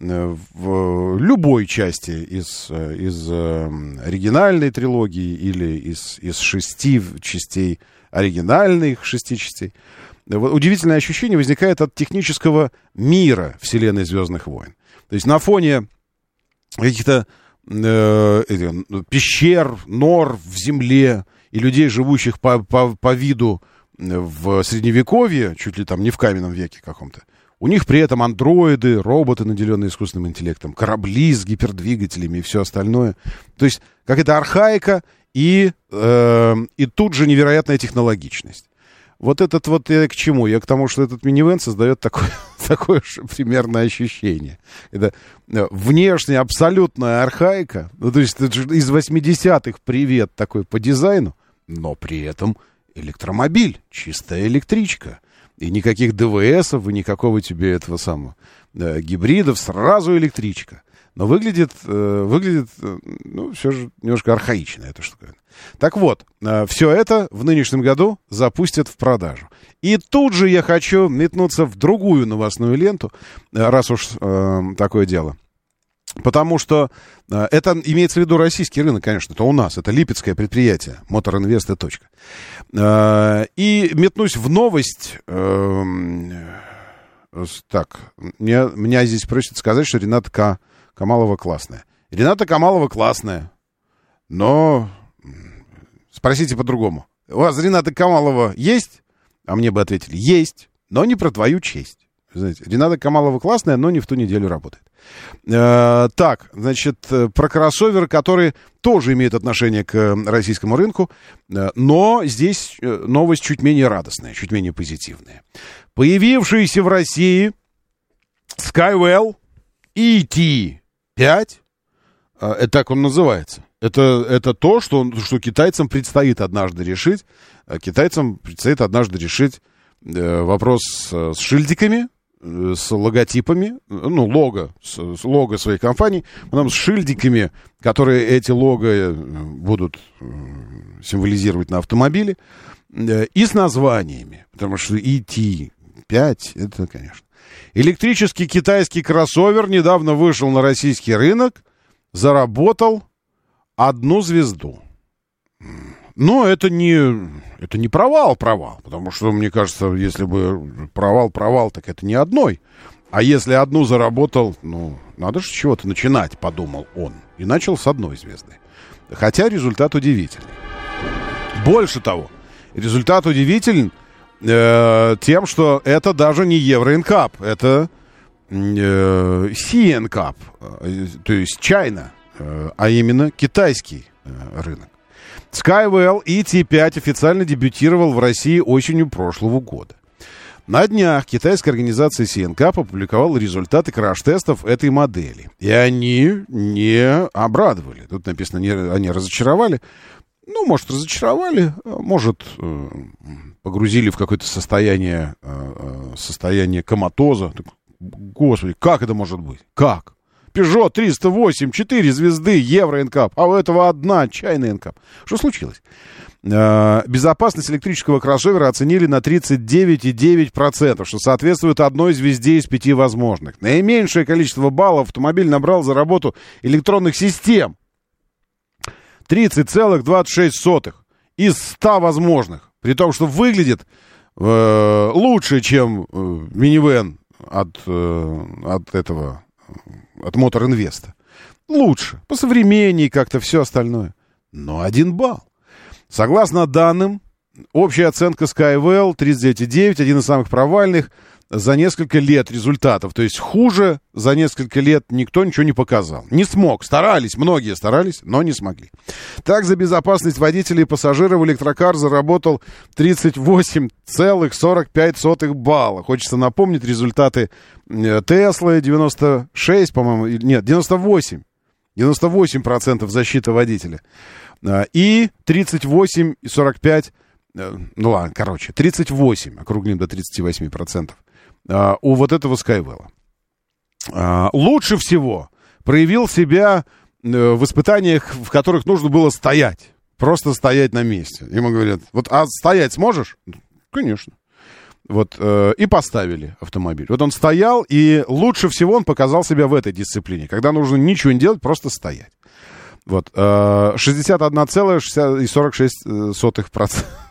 в любой части из, из оригинальной трилогии или из, из шести частей оригинальных шести частей. Вот удивительное ощущение возникает от технического мира вселенной «Звездных войн». То есть на фоне каких-то э, пещер, нор в земле и людей, живущих по, по, по виду в Средневековье, чуть ли там не в каменном веке каком-то, у них при этом андроиды, роботы, наделенные искусственным интеллектом, корабли с гипердвигателями и все остальное. То есть какая-то архаика и, э, и тут же невероятная технологичность. Вот этот вот я к чему? Я к тому, что этот минивэн создает такое, такое же примерное ощущение. Это внешне абсолютная архаика. Ну, то есть из восьмидесятых привет такой по дизайну, но при этом электромобиль, чистая электричка. И никаких ДВСов, и никакого тебе этого самого э, гибридов, сразу электричка. Но выглядит, э, выглядит э, ну, все же немножко архаично эта штука. Так вот, э, все это в нынешнем году запустят в продажу. И тут же я хочу метнуться в другую новостную ленту, э, раз уж э, такое дело. Потому что э, это имеется в виду российский рынок, конечно, это у нас, это липецкое предприятие, Моторинвест и точка. Э, и метнусь в новость. Э, э, так, меня, меня здесь просят сказать, что Рената К. Камалова классная. Рената Камалова классная, но спросите по-другому. У вас Рената Камалова есть? А мне бы ответили, есть, но не про твою честь. Знаете, Рената Камалова классная, но не в ту неделю работает. Э, так, значит, про кроссовер, который тоже имеет отношение к российскому рынку, э, но здесь новость чуть менее радостная, чуть менее позитивная. Появившийся в России Skywell и ти пять, э, это так он называется. Это, это то, что, что китайцам предстоит однажды решить. Китайцам предстоит однажды решить э, вопрос с, с шильдиками, с логотипами, ну, лого, с, с лого своей компании, потом с шильдиками, которые эти лого будут символизировать на автомобиле, и с названиями, потому что и ти пять, это, конечно. Электрический китайский кроссовер недавно вышел на российский рынок, заработал одну звезду. Но это не, это не провал-провал, потому что, мне кажется, если бы провал-провал, так это не одной. А если одну заработал, ну, надо же с чего-то начинать, подумал он. И начал с одной звезды. Хотя результат удивительный. Больше того, результат удивителен э, тем, что это даже не Евро-НКАП, это э, Си-НКАП, э, то есть China, э, а именно китайский э, рынок. Skywell и ти пять официально дебютировал в России осенью прошлого года. На днях китайская организация Си-НКАП опубликовала результаты краш-тестов этой модели. И они не обрадовали. Тут написано, не, они разочаровали. Ну, может, разочаровали, может, погрузили в какое-то состояние, состояние коматоза. Господи, как это может быть? Как? Peugeot триста восемь, четыре звезды, Евро-НКАП, а у этого одна, China НКАП. Что случилось? Безопасность электрического кроссовера оценили на тридцать девять целых девять десятых процента, что соответствует одной звезде из пяти возможных. Наименьшее количество баллов автомобиль набрал за работу электронных систем. тридцать целых двадцать шесть сотых из ста возможных. При том, что выглядит э, лучше, чем э, минивэн от, э, от этого... от Моторинвеста. Лучше, посовременнее как-то все остальное. Но один балл. Согласно данным, общая оценка Skywell тридцать девять целых девять десятых, один из самых провальных за несколько лет результатов. То есть хуже за несколько лет никто ничего не показал. Не смог. Старались, многие старались, но не смогли. Так, за безопасность водителей и пассажиров электрокар заработал тридцать восемь целых сорок пять сотых балла. Хочется напомнить результаты Теслы, девяносто шесть, по-моему, нет, девяносто восемь. девяносто восемь процентов защита водителя. И тридцать восемь целых сорок пять, ну ладно, короче, тридцать восемь, округлим до тридцати восьми процентов у вот этого Skywell. Лучше всего проявил себя в испытаниях, в которых нужно было стоять. Просто стоять на месте. Ему говорят, вот, а стоять сможешь? Конечно. Вот, э, и поставили автомобиль. Вот он стоял, и лучше всего он показал себя в этой дисциплине, когда нужно ничего не делать, просто стоять. Вот, э, шестьдесят один целых сорок шесть сотых процента.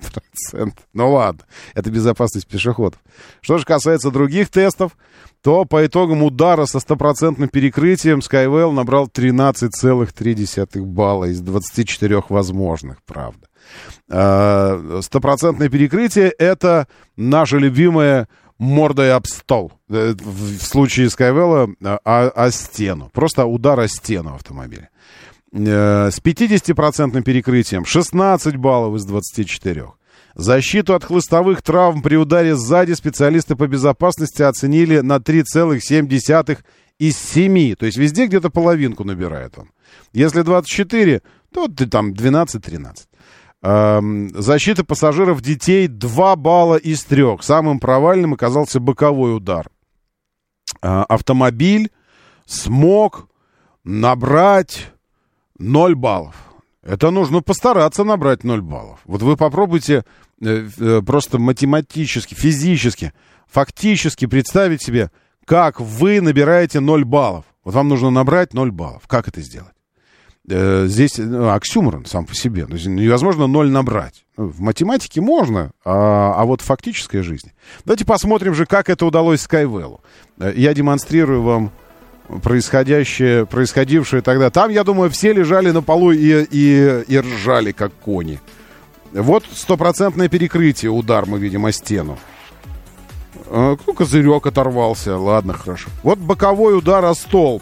процент. Ну ладно, это безопасность пешеходов. Что же касается других тестов, то по итогам удара со стопроцентным перекрытием Skywell набрал тринадцать целых три десятых балла из двадцати четырёх возможных, правда. Стопроцентное перекрытие — это наша любимая мордой об стол. В случае Skywell о, о стену. Просто удар о стену автомобиля. С пятидесятипроцентным перекрытием шестнадцать баллов из двадцати четырёх. Защиту от хлыстовых травм при ударе сзади специалисты по безопасности оценили на три целых семь десятых из семи. То есть везде где-то половинку набирает он. Если двадцать четыре, то там двенадцать-тринадцать. Защита пассажиров детей два балла из трех. Самым провальным оказался боковой удар. Автомобиль смог набрать ноль баллов. Это нужно постараться набрать ноль баллов. Вот вы попробуйте э, э, просто математически, физически, фактически представить себе, как вы набираете ноль баллов. Вот вам нужно набрать ноль баллов. Как это сделать? Э, здесь ну, оксюморон сам по себе. То есть невозможно ноль набрать. В математике можно, а, а вот в фактической жизни. Давайте посмотрим же, как это удалось Skywell. Я демонстрирую вам происходящее, происходившее тогда. Там, я думаю, все лежали на полу и, и, и ржали, как кони. Вот стопроцентное перекрытие, удар мы видим о стену. Ну, козырек оторвался, ладно, хорошо. Вот боковой удар о столб.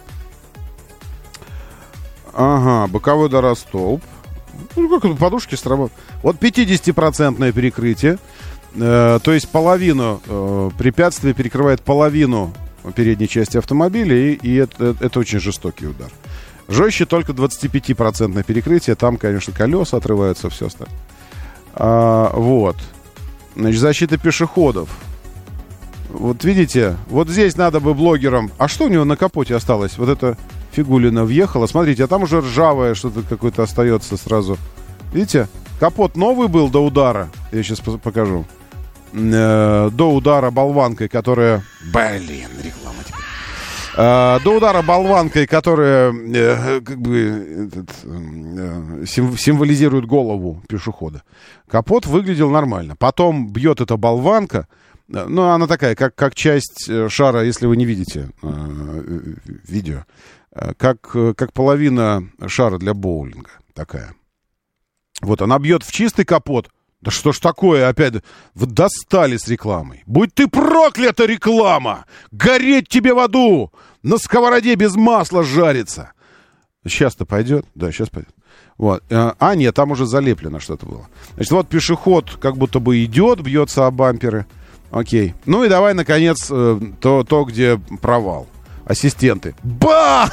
Ага, боковой удар о столб. Ну, как подушки сработали. Вот пятидесятипроцентное перекрытие. Э, то есть половину э, препятствия перекрывает половину передней части автомобиля, и, и это, это очень жестокий удар. Жестче только двадцатипятипроцентное перекрытие. Там, конечно, колеса отрываются, все остальное. А, вот. Значит, защита пешеходов. Вот видите, вот здесь надо бы блогерам... А что у него на капоте осталось? Вот эта фигулина въехала. Смотрите, а там уже ржавое что-то какое-то остается сразу. Видите? Капот новый был до удара. Я сейчас покажу. Э, до удара болванкой, которая... Блин, реклама теперь. Э, до удара болванкой, которая э, как бы этот, э, сим, символизирует голову пешехода. Капот выглядел нормально. Потом бьет эта болванка. Ну, она такая, как, как часть шара, если вы не видите э, видео. Как, как половина шара для боулинга. Такая. Вот она бьет в чистый капот. Да что ж такое опять? Вы достали с рекламой. Будь ты проклята, реклама! Гореть тебе в аду! На сковороде без масла жарится. Сейчас-то пойдет? Да, сейчас пойдет. Вот. А, нет, там уже залеплено что-то было. Значит, вот пешеход как будто бы идет, бьется о бамперы. Окей. Ну и давай, наконец, то, то где провал. Ассистенты. Ба!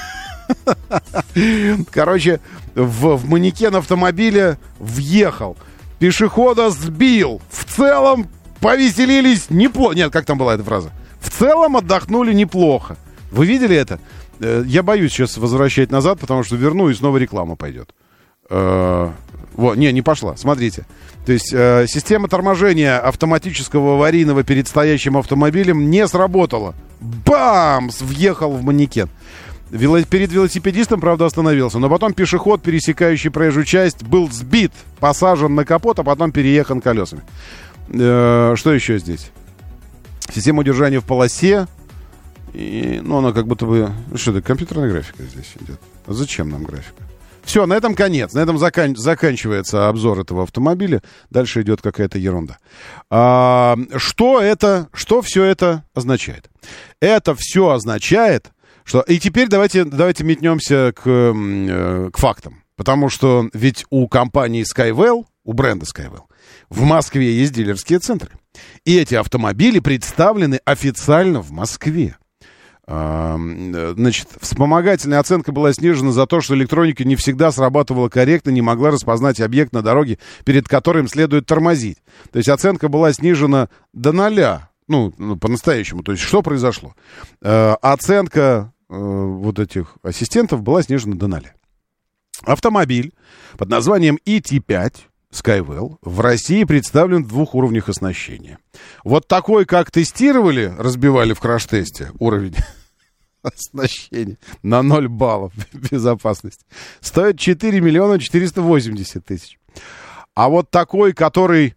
Короче, в, в манекен автомобиля въехал. Пешехода сбил. В целом повеселились неплохо. Нет, как там была эта фраза? В целом отдохнули неплохо. Вы видели это? Я боюсь сейчас возвращать назад, потому что верну, и снова реклама пойдет. Вот, не, не пошла. Смотрите. То есть э, система торможения автоматического аварийного перед стоящим автомобилем не сработала. Бамс! Въехал в манекен. Вело... Перед велосипедистом, правда, остановился. Но потом пешеход, пересекающий проезжую часть, был сбит, посажен на капот, а потом переехан колесами. Э, что еще здесь? Система удержания в полосе. И, ну, она как будто бы... Что это, компьютерная графика здесь идет? А зачем нам графика? Все, на этом конец. На этом закан... заканчивается обзор этого автомобиля. Дальше идет какая-то ерунда. А, что это, что все это означает? Это все означает, что... И теперь давайте, давайте метнемся к, к фактам. Потому что ведь у компании Skywell, у бренда Skywell, в Москве есть дилерские центры. И эти автомобили представлены официально в Москве. Значит, вспомогательная оценка была снижена за то, что электроника не всегда срабатывала корректно, не могла распознать объект на дороге, перед которым следует тормозить. То есть оценка была снижена до ноля, ну, по-настоящему. То есть что произошло? Оценка вот этих ассистентов была снижена до ноля. Автомобиль под названием и ти пять Skywell в России представлен в двух уровнях оснащения. Вот такой, как тестировали, разбивали в краш-тесте уровень оснащения на ноль баллов безопасности, стоит четыре миллиона четыреста восемьдесят тысяч. А вот такой, который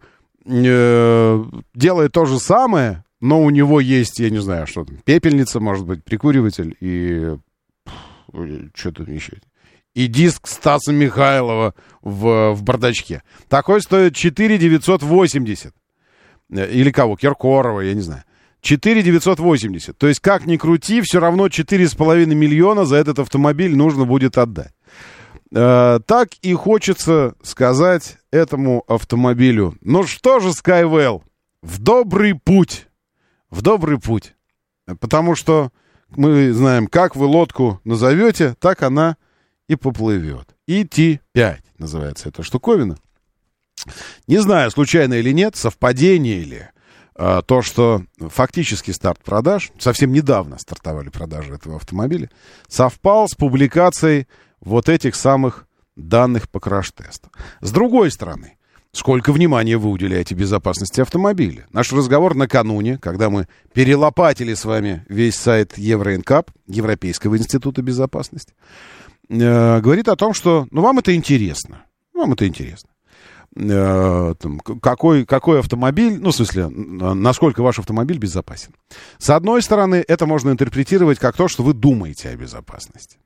э, делает то же самое, но у него есть, я не знаю, что там, пепельница, может быть, прикуриватель и что-то еще. И диск Стаса Михайлова в, в бардачке. Такой стоит четыре тысячи девятьсот восемьдесят. Или кого? Киркорова, я не знаю. четыре тысячи девятьсот восемьдесят. То есть, как ни крути, все равно четыре с половиной миллиона за этот автомобиль нужно будет отдать. Э, так и хочется сказать этому автомобилю: ну что же, Skywell, в добрый путь. В добрый путь. Потому что мы знаем, как вы лодку назовете, так она и поплывет. и ти пять называется эта штуковина. Не знаю, случайно или нет, совпадение ли, а, то, что фактически старт продаж, совсем недавно стартовали продажи этого автомобиля, совпал с публикацией вот этих самых данных по краш-тесту. С другой стороны, сколько внимания вы уделяете безопасности автомобиля? Наш разговор накануне, когда мы перелопатили с вами весь сайт Евро-эн-кап, Европейского института безопасности, э, говорит о том, что ну, вам это интересно. Вам это интересно. Э, там, какой, какой автомобиль, ну, в смысле, насколько ваш автомобиль безопасен. С одной стороны, это можно интерпретировать как то, что вы думаете о безопасности.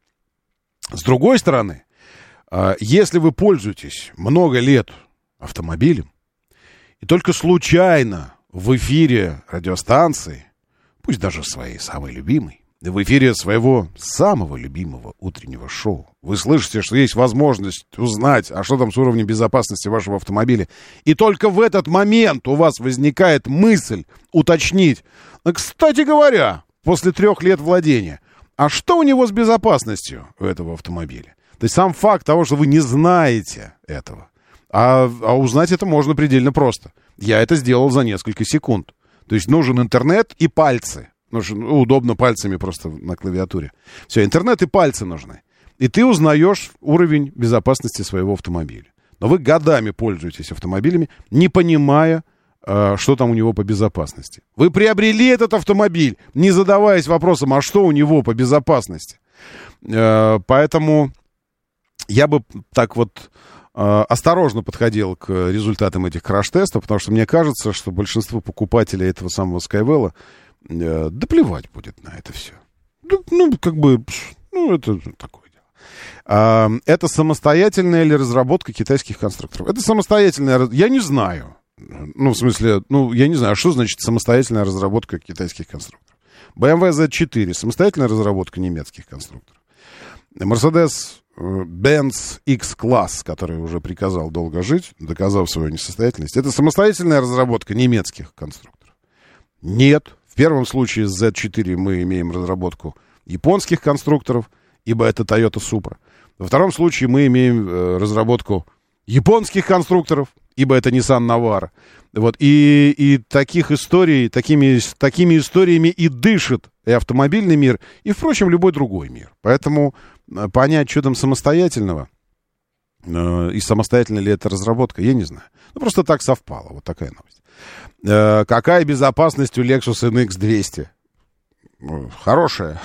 С другой стороны, э, если вы пользуетесь много лет автомобилем, и только случайно в эфире радиостанции, пусть даже своей самой любимой, в эфире своего самого любимого утреннего шоу, вы слышите, что есть возможность узнать, а что там с уровнем безопасности вашего автомобиля, и только в этот момент у вас возникает мысль уточнить: кстати говоря, после трех лет владения, а что у него с безопасностью у этого автомобиля? То есть сам факт того, что вы не знаете этого, А, а узнать это можно предельно просто. Я это сделал за несколько секунд. То есть нужен интернет и пальцы. Нужно, ну, удобно пальцами просто на клавиатуре. Все, интернет и пальцы нужны. И ты узнаешь уровень безопасности своего автомобиля. Но вы годами пользуетесь автомобилями, не понимая, э, что там у него по безопасности. Вы приобрели этот автомобиль, не задаваясь вопросом, а что у него по безопасности. Э, поэтому я бы так вот осторожно подходил к результатам этих краш-тестов, потому что мне кажется, что большинство покупателей этого самого Skywell э, да плевать будет на это все. Ну, ну как бы, ну, это такое дело. А, это самостоятельная ли разработка китайских конструкторов? Это самостоятельная... Я не знаю. Ну, в смысле, ну, я не знаю, что значит самостоятельная разработка китайских конструкторов. бэ эм вэ зет четыре — самостоятельная разработка немецких конструкторов. Mercedes Benz X-класс, который уже приказал долго жить, доказав свою несостоятельность, это самостоятельная разработка немецких конструкторов? Нет. В первом случае с зет четыре мы имеем разработку японских конструкторов, ибо это Toyota Supra. Во втором случае мы имеем э, разработку японских конструкторов, ибо это Nissan Navara. Вот. И, и таких историй, такими, такими историями и дышит и автомобильный мир, и, впрочем, любой другой мир. Поэтому понять, что там самостоятельного, э, и самостоятельно ли это разработка, я не знаю. Ну, просто так совпало. Вот такая новость. Э, какая безопасность у Lexus эн икс двести? Хорошая.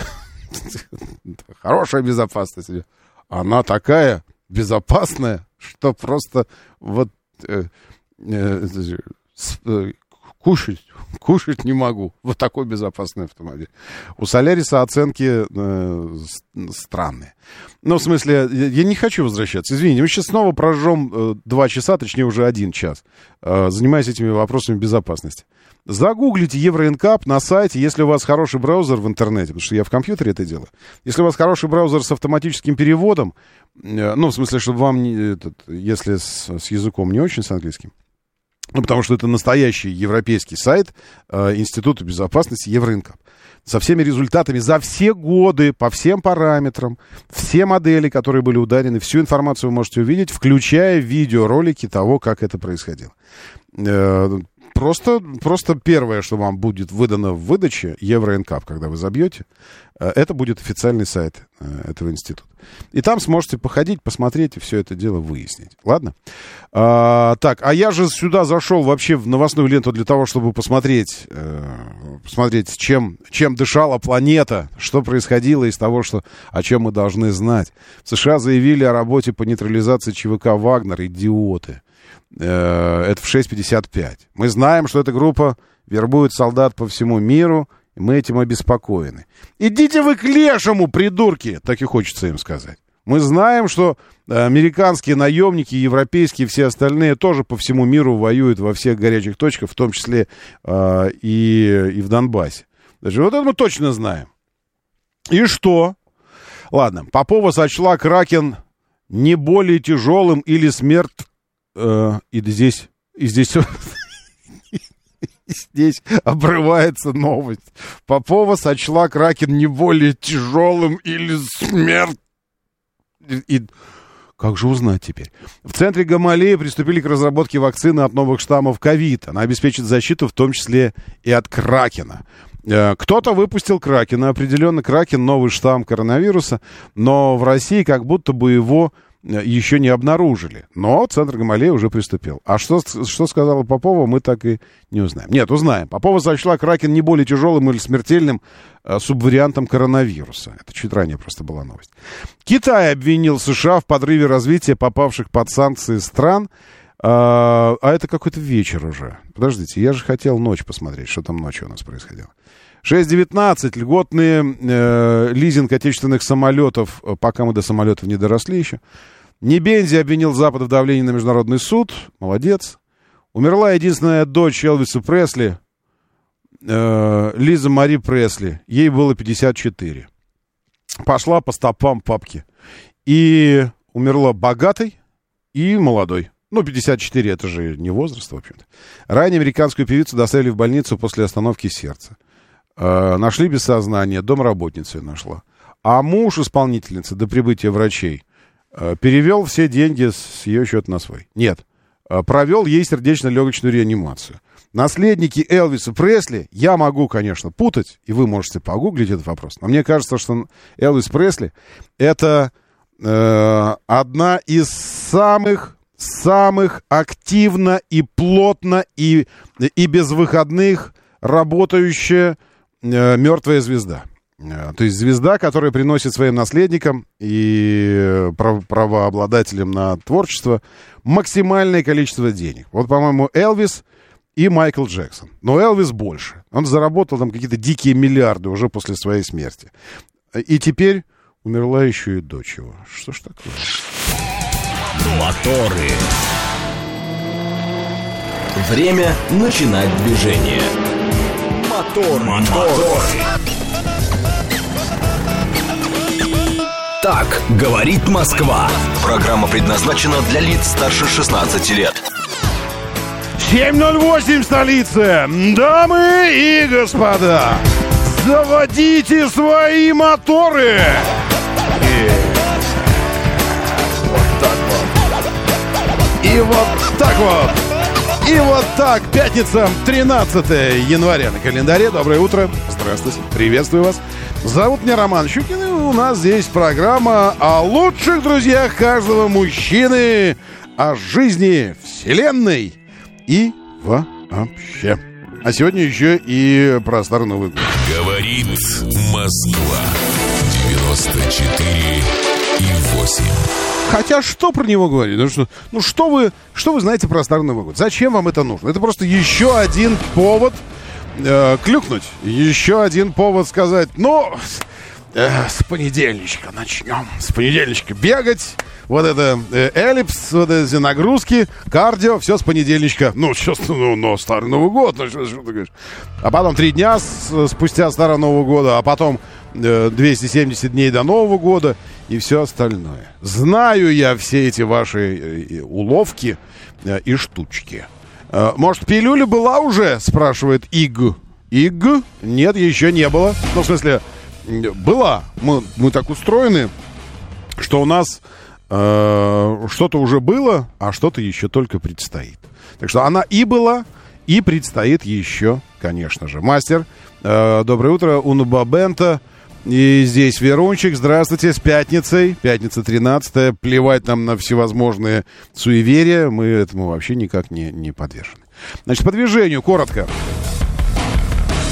Хорошая безопасность. Она такая безопасная, что просто вот э, э, э, кушать, кушать не могу. Вот такой безопасный автомобиль. У Соляриса оценки э, странные. Ну, в смысле, я, я не хочу возвращаться. Извините, мы сейчас снова прожжем э, два часа, точнее уже один час, э, занимаясь этими вопросами безопасности. Загуглите Евро-эн-кап на сайте, если у вас хороший браузер в интернете, потому что я в компьютере это делаю. Если у вас хороший браузер с автоматическим переводом, э, ну, в смысле, чтобы вам, не, этот, если с, с языком не очень, с английским, ну, потому что это настоящий европейский сайт э, Института безопасности Евро-эн-кап. Со всеми результатами за все годы, по всем параметрам, все модели, которые были ударены, всю информацию вы можете увидеть, включая видеоролики того, как это происходило. Э, просто, просто первое, что вам будет выдано в выдаче Евро-эн-кап, когда вы забьете, э, это будет официальный сайт э, этого института. И там сможете походить, посмотреть и все это дело выяснить. Ладно? А, так, а я же сюда зашел вообще в новостную ленту для того, чтобы посмотреть, э, посмотреть, чем, чем дышала планета, что происходило из того, что, о чем мы должны знать. В США заявили о работе по нейтрализации ЧВК «Вагнер». Идиоты. Это в шесть пятьдесят пять. Мы знаем, что эта группа вербует солдат по всему миру, и мы этим обеспокоены. Идите вы к лешему, придурки! Так и хочется им сказать. Мы знаем, что американские наемники, европейские, все остальные тоже по всему миру воюют во всех горячих точках, в том числе э, и, и в Донбассе. Даже вот это мы точно знаем. И что? Ладно, Попова сочла Кракен не более тяжелым или смерть... Э, и здесь... И здесь... Здесь обрывается новость. Попова сочла Кракен не более тяжелым или смерть... И как же узнать теперь? В центре Гамалеи приступили к разработке вакцины от новых штаммов ковид. Она обеспечит защиту в том числе и от Кракена. Кто-то выпустил Кракена. Определенно Кракен — новый штамм коронавируса. Но в России как будто бы его еще не обнаружили. Но центр Гамалеи уже приступил. А что, что сказала Попова, мы так и не узнаем. Нет, узнаем. Попова сочла Кракен не более тяжелым или смертельным э, субвариантом коронавируса. Это чуть ранее просто была новость. Китай обвинил США в подрыве развития попавших под санкции стран. Э, а это какой-то вечер уже. Подождите, я же хотел ночь посмотреть, что там ночью у нас происходило. шесть девятнадцать. Льготный э, лизинг отечественных самолетов, пока мы до самолетов не доросли еще. Небензи обвинил Запад в давлении на международный суд. Молодец. Умерла единственная дочь Элвиса Пресли, э, Лиза Мари Пресли. Ей было пятьдесят четыре. Пошла по стопам папки. И умерла богатой и молодой. Ну, пятьдесят четыре, это же не возраст, в общем-то. Ранее американскую певицу доставили в больницу после остановки сердца. Э, нашли без сознания, домработница нашла. А муж исполнительницы до прибытия врачей э, перевел все деньги с ее счета на свой. Нет, э, провел ей сердечно-легочную реанимацию. Наследники Элвиса Пресли, я могу, конечно, путать, и вы можете погуглить этот вопрос, но мне кажется, что Элвис Пресли — это э, одна из самых, самых активно и плотно и, и без выходных работающая э, мертвая звезда. Э, то есть звезда, которая приносит своим наследникам и прав- правообладателям на творчество максимальное количество денег. Вот, по-моему, Элвис и Майкл Джексон. Но Элвис больше. Он заработал там какие-то дикие миллиарды уже после своей смерти. И теперь умерла еще и дочь его. Что ж такое? Моторы. Время начинать движение. Мотор, мотор. Так говорит Москва. Программа предназначена для лиц старше шестнадцати лет. семь ноль восемь в столице. Дамы и господа, заводите свои моторы. И вот так вот. И вот так вот. И вот так. Пятница, тринадцатое января на календаре. Доброе утро. Здравствуйте. Приветствую вас. Зовут меня Роман Щукин, и у нас здесь программа о лучших друзьях каждого мужчины, о жизни вселенной и вообще. А сегодня еще и про Старый Новый год. Говорит Москва. девяносто четыре и восемь. Хотя что про него говорить? Ну что, ну что вы, что вы знаете про Старый Новый год? Зачем вам это нужно? Это просто еще один повод э, клюкнуть. Еще один повод сказать, ну, э, с понедельничка начнем. С понедельничка бегать. Вот это э, эллипс, вот эти нагрузки, кардио, все с понедельничка. Ну, сейчас, ну, ну, Старый Новый год, ну, что, что ты говоришь? А потом три дня с, спустя Старого Нового года, а потом э, двести семьдесят дней до Нового года и все остальное. Знаю я все эти ваши э, уловки э, и штучки. Э, может, пилюля была уже, спрашивает Иг. Иг? Нет, еще не было. Ну, в смысле, была. Мы, мы так устроены, что у нас э, что-то уже было, а что-то еще только предстоит. Так что она и была, и предстоит еще, конечно же. Мастер, э, доброе утро, Унуба Бента. И здесь Верунчик, здравствуйте, с пятницей. Пятница тринадцатое. Плевать нам на всевозможные суеверия. Мы этому вообще никак не, не подвержены. Значит, по движению, коротко.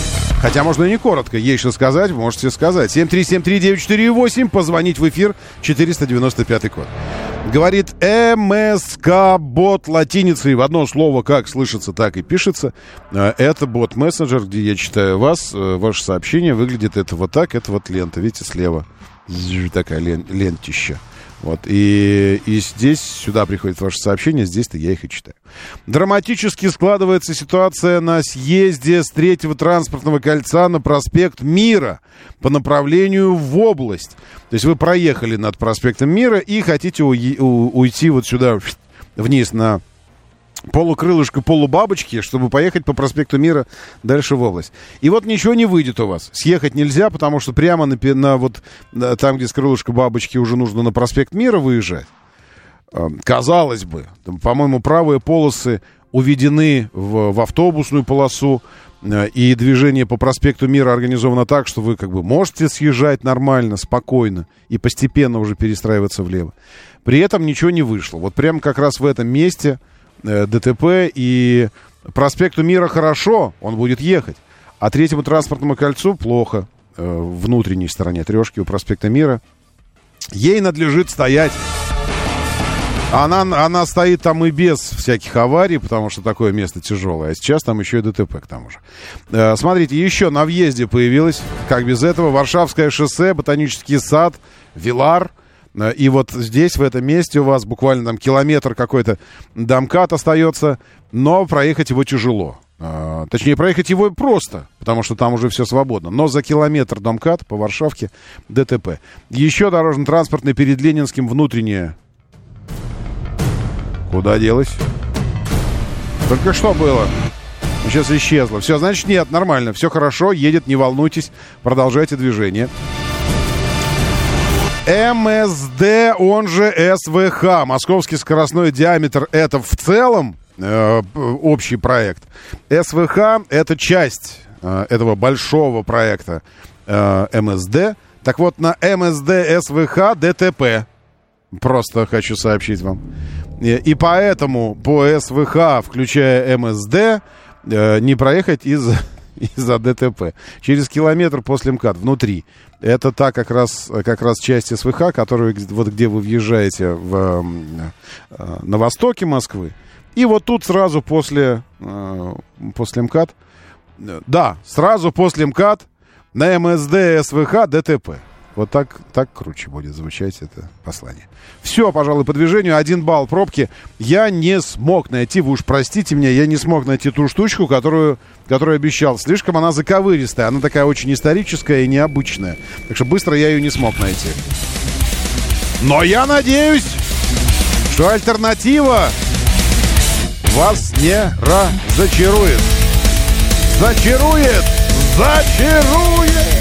Хотя можно и не коротко. Есть что сказать, вы можете сказать. семь три семь три девять четыре восемь. Позвонить в эфир. четыреста девяносто пятый код. Говорит МСК-бот латиницей. В одно слово как слышится, так и пишется. Это бот-мессенджер, где я читаю вас. Ваше сообщение. Выглядит это вот так. Это вот лента. Видите, слева. Такая лен- лентища. Вот, и, и здесь, сюда приходит ваше сообщение, здесь-то я их и читаю. Драматически складывается ситуация на съезде с третьего транспортного кольца на проспект Мира по направлению в область. То есть вы проехали над проспектом Мира и хотите уй- у- уйти вот сюда вниз на полукрылышко, полубабочки, чтобы поехать по проспекту Мира дальше в область. И вот ничего не выйдет у вас. Съехать нельзя, потому что прямо на, на вот на, там, где с крылышка бабочки, уже нужно на проспект Мира выезжать. Казалось бы, там, по-моему, правые полосы уведены в, в автобусную полосу, и движение по проспекту Мира организовано так, что вы как бы можете съезжать нормально, спокойно и постепенно уже перестраиваться влево. При этом ничего не вышло. Вот прямо как раз в этом месте ДТП, и проспекту Мира хорошо, он будет ехать, а третьему транспортному кольцу плохо, э, внутренней стороне трешки у проспекта Мира. Ей надлежит стоять. Она, она стоит там и без всяких аварий, потому что такое место тяжелое, а сейчас там еще и ДТП к тому же. Э, смотрите, еще на въезде появилось, как без этого, Варшавское шоссе, Ботанический сад, Вилар. И вот здесь, в этом месте, у вас буквально там километр какой-то домкат остается, но проехать его тяжело. А, точнее, проехать его просто, потому что там уже все свободно. Но за километр домкат по Варшавке ДТП. Еще дорожно-транспортный перед Ленинским внутреннее. Куда делось? Только что было. Сейчас исчезло. Все, значит, нет, нормально. Все хорошо, едет, не волнуйтесь. Продолжайте движение. МСД, он же СВХ, московский скоростной диаметр, это в целом э, общий проект. СВХ — это часть э, этого большого проекта э, МСД. Так вот, на МСД СВХ ДТП. Просто хочу сообщить вам. И, и поэтому по СВХ, включая МСД, э, не проехать из... из-за ДТП. Через километр после МКАД, внутри. Это та как раз, как раз часть СВХ, которую, вот где вы въезжаете в, на востоке Москвы. И вот тут сразу после, после МКАД, да, сразу после МКАД на МСД СВХ ДТП. Вот так, так круче будет звучать это послание. Все, пожалуй, по движению. Один балл пробки. Я не смог найти, вы уж простите меня, я не смог найти ту штучку, которую, которую обещал. Слишком она заковыристая. Она такая очень историческая и необычная. Так что быстро я ее не смог найти. Но я надеюсь, что альтернатива вас не разочарует. Зачарует! Зачарует!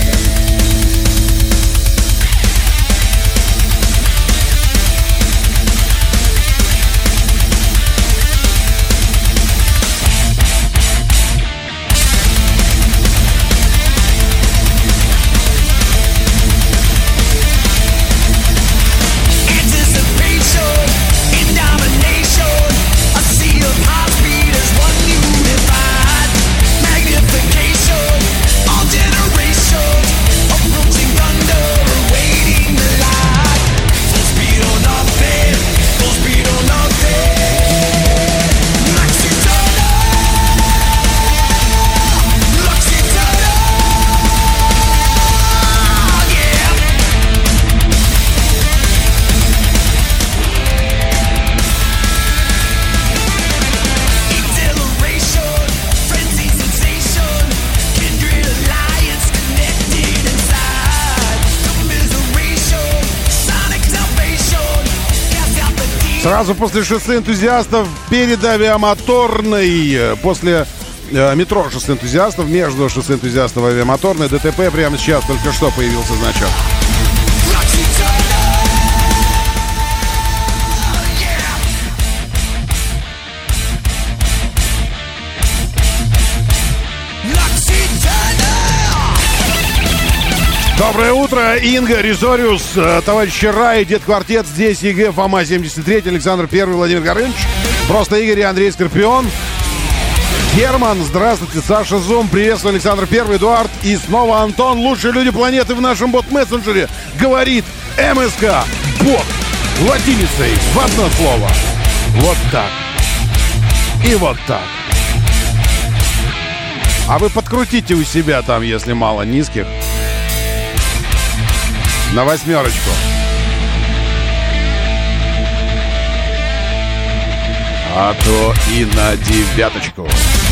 Сразу после шоссе энтузиастов перед авиамоторной, после э, метро шоссе энтузиастов, между шоссе энтузиастов и авиамоторной, ДТП прямо сейчас, только что появился значок. Доброе утро, Инга, Ризориус, товарищ Рай, Дед Квартет, здесь ЕГЭ, Фома семьдесят три, Александр Первый, Владимир Горыныч, просто Игорь и Андрей Скорпион. Герман, здравствуйте, Саша Зум, приветствую, Александр Первый, Эдуард и снова Антон, лучшие люди планеты в нашем бот-мессенджере, говорит МСК, бот, латиницей в одно слово. Вот так. И вот так. А вы подкрутите у себя там, если мало низких, на восьмерочку. А то и на девяточку.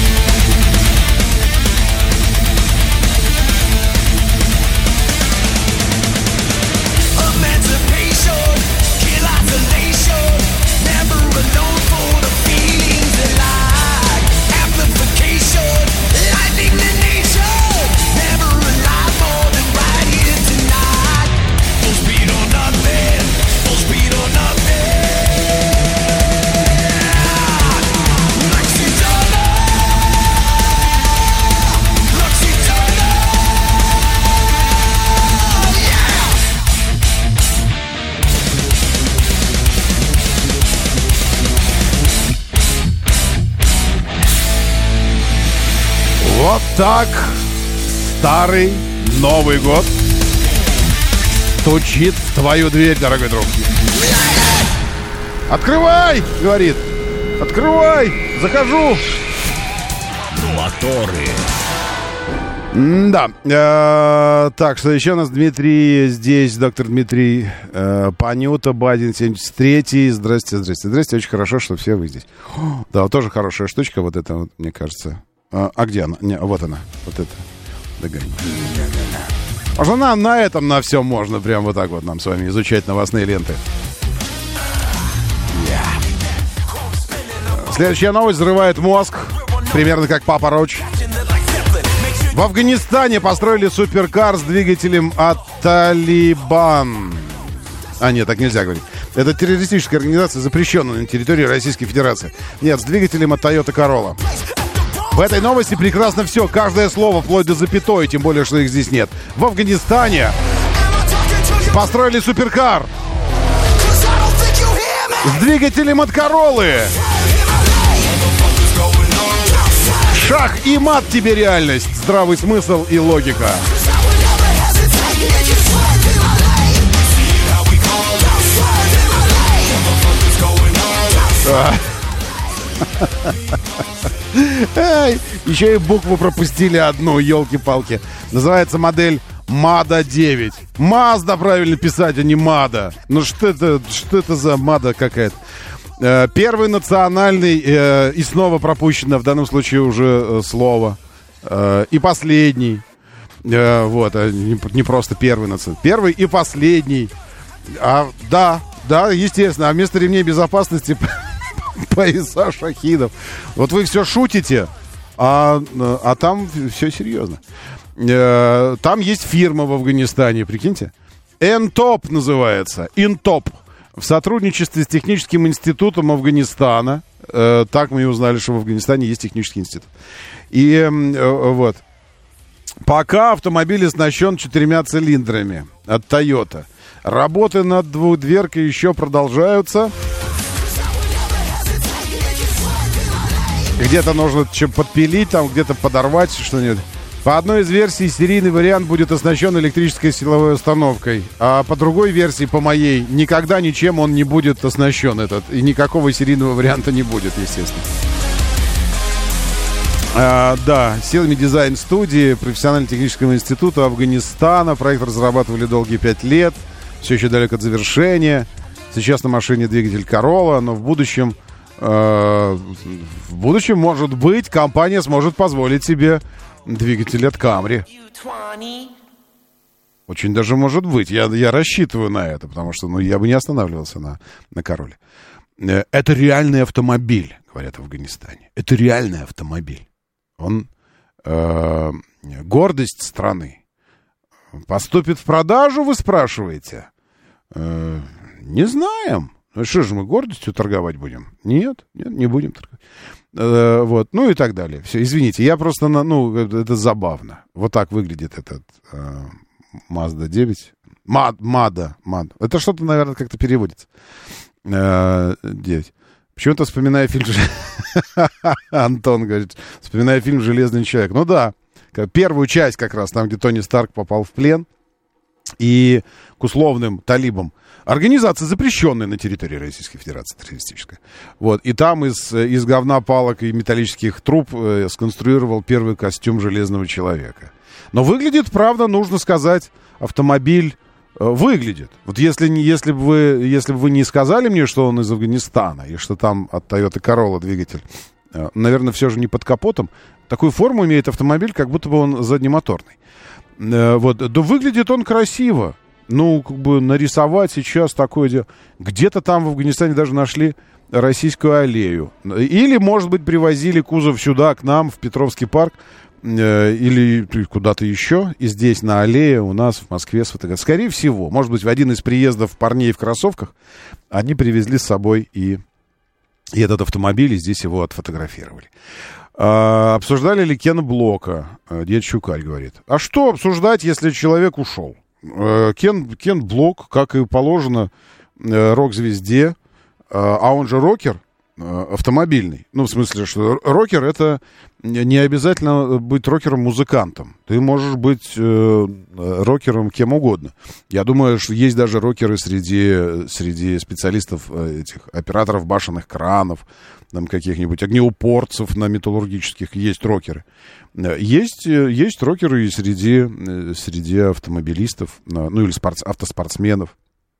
Вот так старый Новый год стучит в твою дверь, дорогой друг. Открывай, говорит. Открывай, захожу. Моторы. Да. Э, так, что еще у нас Дмитрий здесь, доктор Дмитрий э, Панюта, Бадин семьдесят три. Здрасте, здрасте, здрасте. Очень хорошо, что все вы здесь. Да, вот тоже хорошая штучка, вот эта, вот, мне кажется. А, а где она? Не, вот она. Вот это. Догони. Можно на, на этом, на всем можно прям вот так вот нам с вами изучать новостные ленты. Yeah. Следующая новость взрывает мозг. Примерно как Папа Роч. В Афганистане построили суперкар с двигателем от Талибан. А, нет, так нельзя говорить. Это террористическая организация, запрещенная на территории Российской Федерации. Нет, с двигателем от Toyota Corolla. В этой новости прекрасно все. Каждое слово, вплоть до запятой, тем более, что их здесь нет. В Афганистане построили суперкар с двигателем от Короллы. Шах и мат тебе реальность. Здравый смысл и логика. Эй, еще и букву пропустили одну, елки-палки. Называется модель Мада девять. Мазда правильно писать, а не Мада. Ну что это, что это за Мада какая-то? Э, первый национальный э, и снова пропущено, в данном случае уже э, слово. Э, и последний. Э, вот, а не, не просто первый национальный. Первый и последний. А, да, да, естественно. А вместо ремней безопасности пояса шахидов. Вот вы все шутите, а, а там все серьезно. Э, там есть фирма в Афганистане, прикиньте. Энтоп называется. Интоп. В сотрудничестве с Техническим институтом Афганистана. Э, так мы и узнали, что в Афганистане есть технический институт. И э, вот. Пока автомобиль оснащен четырьмя цилиндрами от Toyota. Работы над двухдверкой еще продолжаются. Где-то нужно подпилить, там где-то подорвать что-нибудь. По одной из версий серийный вариант будет оснащен электрической силовой установкой. А по другой версии, по моей, никогда ничем он не будет оснащен этот. И никакого серийного варианта не будет, естественно. А, да, силами дизайн-студии профессионально-технического института Афганистана. Проект разрабатывали долгие пять лет. Все еще далеко от завершения. Сейчас на машине двигатель Corolla, но в будущем... Э, в будущем, может быть, компания сможет позволить себе двигатель от Camry. Очень даже может быть. Я, я рассчитываю на это, потому что ну, я бы не останавливался на, на Corolla. Э, это реальный автомобиль, говорят в Афганистане. Это реальный автомобиль. Он э, гордость страны. Поступит в продажу, вы спрашиваете? Э, не знаем. Ну что же мы гордостью торговать будем? Нет, нет, не будем торговать. Э, вот, ну и так далее. Все, извините, я просто, ну, это забавно. Вот так выглядит этот э, Mazda девять. Мад, Мада, Мад. Это что-то, наверное, как-то переводится. Э, девять. Почему-то вспоминаю фильм... Антон говорит, Вспоминаю фильм «Железный человек». Ну да, первую часть как раз, там, где Тони Старк попал в плен. И к условным талибам. Организация, запрещенная на территории Российской Федерации, террористическая. Вот. И там из, из говна, палок и металлических труб э, сконструировал первый костюм Железного человека. Но выглядит, правда, нужно сказать, автомобиль э, выглядит. Вот если, если, бы вы, если бы вы не сказали мне, что он из Афганистана, и что там от Toyota Corolla двигатель, э, наверное, все же не под капотом, такую форму имеет автомобиль, как будто бы он заднемоторный. Э, вот. Да выглядит он красиво. Ну, как бы нарисовать сейчас такое дело. Где-то там в Афганистане даже нашли российскую аллею. Или, может быть, привозили кузов сюда, к нам, в Петровский парк, э, или куда-то еще. И здесь на аллее у нас в Москве сфотографировали. Скорее всего, может быть, в один из приездов парней в кроссовках они привезли с собой и, и этот автомобиль, и здесь его отфотографировали. А, обсуждали ли Кена Блока? Дед Щукарь говорит. А что обсуждать, если человек ушел? Кен, Кен Блок, как и положено рок-звезде, а он же рокер автомобильный. Ну, в смысле, что рокер — это не обязательно быть рокером-музыкантом. Ты можешь быть э, рокером кем угодно. Я думаю, что есть даже рокеры среди, среди специалистов, этих операторов башенных кранов, там каких-нибудь огнеупорцев на металлургических. Есть рокеры. Есть, есть рокеры и среди, среди автомобилистов, ну, или спорт, автоспортсменов.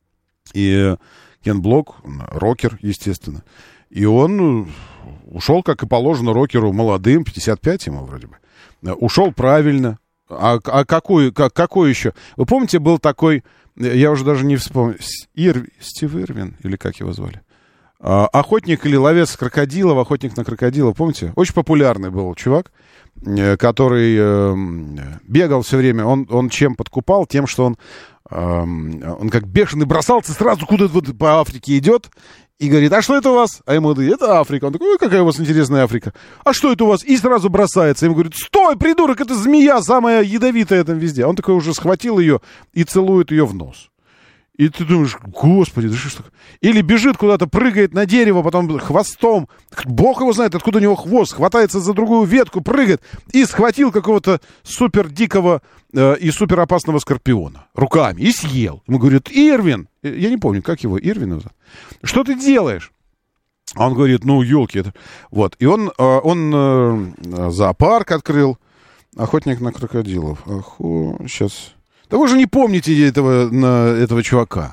И Кен Блок, рокер, естественно. И он ушел, как и положено, рокеру молодым, пятьдесят пять ему вроде бы. Ушел правильно. А, а какой, как, какой еще? Вы помните, был такой, я уже даже не вспомню, Ир, Стив Ирвин, или как его звали? А, охотник или ловец крокодилов, охотник на крокодила, помните? Очень популярный был чувак, который э, бегал все время. Он, он чем подкупал? Тем, что он, э, он как бешеный бросался, сразу куда-то вот по Африке идет. И говорит, а что это у вас? А ему говорит, это Африка. Он такой, ой, какая у вас интересная Африка. А что это у вас? И сразу бросается. Ему говорит, стой, придурок, это змея, самая ядовитая там везде. Он такой уже схватил ее и целует ее в нос. И ты думаешь, господи, да что ж такое? Или бежит куда-то, прыгает на дерево, потом хвостом. Бог его знает, откуда у него хвост. Хватается за другую ветку, прыгает. И схватил какого-то супер дикого э, и супер опасного скорпиона руками. И съел. Ему говорит, Ирвин. Я не помню, как его, Ирвин. Что ты делаешь? А он говорит, ну, елки. Это... Вот. И он, э, он э, зоопарк открыл. Охотник на крокодилов. Охо... Сейчас... Да вы же не помните этого, на, этого чувака.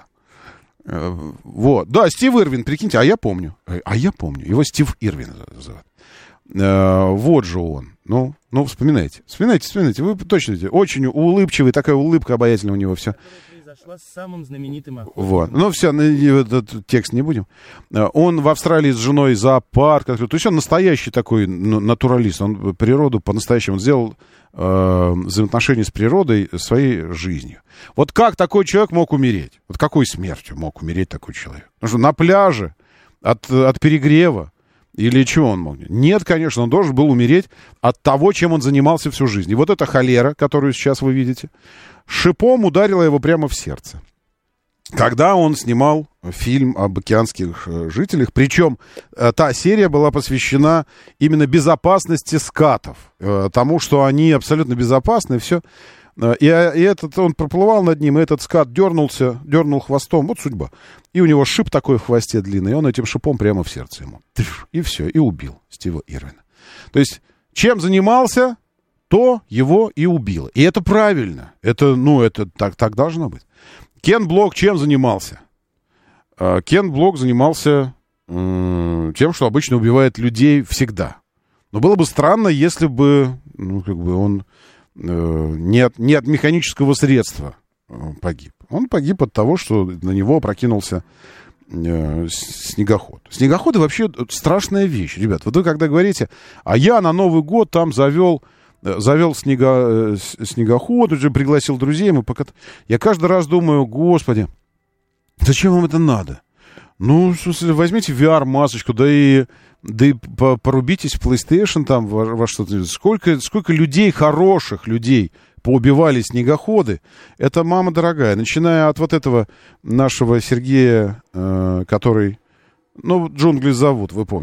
Вот. Да, Стив Ирвин, прикиньте, а я помню. А я помню. Его Стив Ирвин зовут. Вот же он. Ну, ну, вспоминайте. Вспоминайте, вспоминайте. Вы точно видите. Очень улыбчивый, такая улыбка обаятельная у него все. Произошла с самым знаменитым охотником. Вот. Ну, все, этот текст не будем. Он в Австралии с женой зоопарк открыл. То есть он настоящий такой натуралист. Он природу по-настоящему он сделал э, взаимоотношения с природой своей жизнью. Вот как такой человек мог умереть? Вот какой смертью мог умереть такой человек? Потому что на пляже от, от перегрева или чего он мог? Нет, конечно, он должен был умереть от того, чем он занимался всю жизнь. И вот эта холера, которую сейчас вы видите, шипом ударила его прямо в сердце. Когда он снимал фильм об океанских жителях, причем та серия была посвящена именно безопасности скатов, тому, что они абсолютно безопасны, и все. И, и этот, он проплывал над ним, и этот скат дернулся, дернул хвостом, вот судьба. И у него шип такой в хвосте длинный, и он этим шипом прямо в сердце ему. И все, и убил Стива Ирвина. То есть, чем занимался, то его и убило. И это правильно. Это, ну, это так, так должно быть. Кен Блок чем занимался? Кен Блок занимался э, тем, что обычно убивает людей всегда. Но было бы странно, если бы, ну, как бы он э, не, от, не от механического средства погиб. Он погиб от того, что на него опрокинулся э, снегоход. Снегоходы вообще страшная вещь, ребят. Вот вы когда говорите, а я на Новый год там завел... Завел снего, снегоход, уже пригласил друзей. Мы пока... Я каждый раз думаю, господи, зачем вам это надо? Ну, в смысле, возьмите ви ар-масочку, да и, да и порубитесь в PlayStation там во, во что-то. Сколько, сколько людей, хороших людей, поубивали снегоходы. Это мама дорогая. Начиная от вот этого нашего Сергея, э, который... Ну, «Джунгли зовут», вы помните.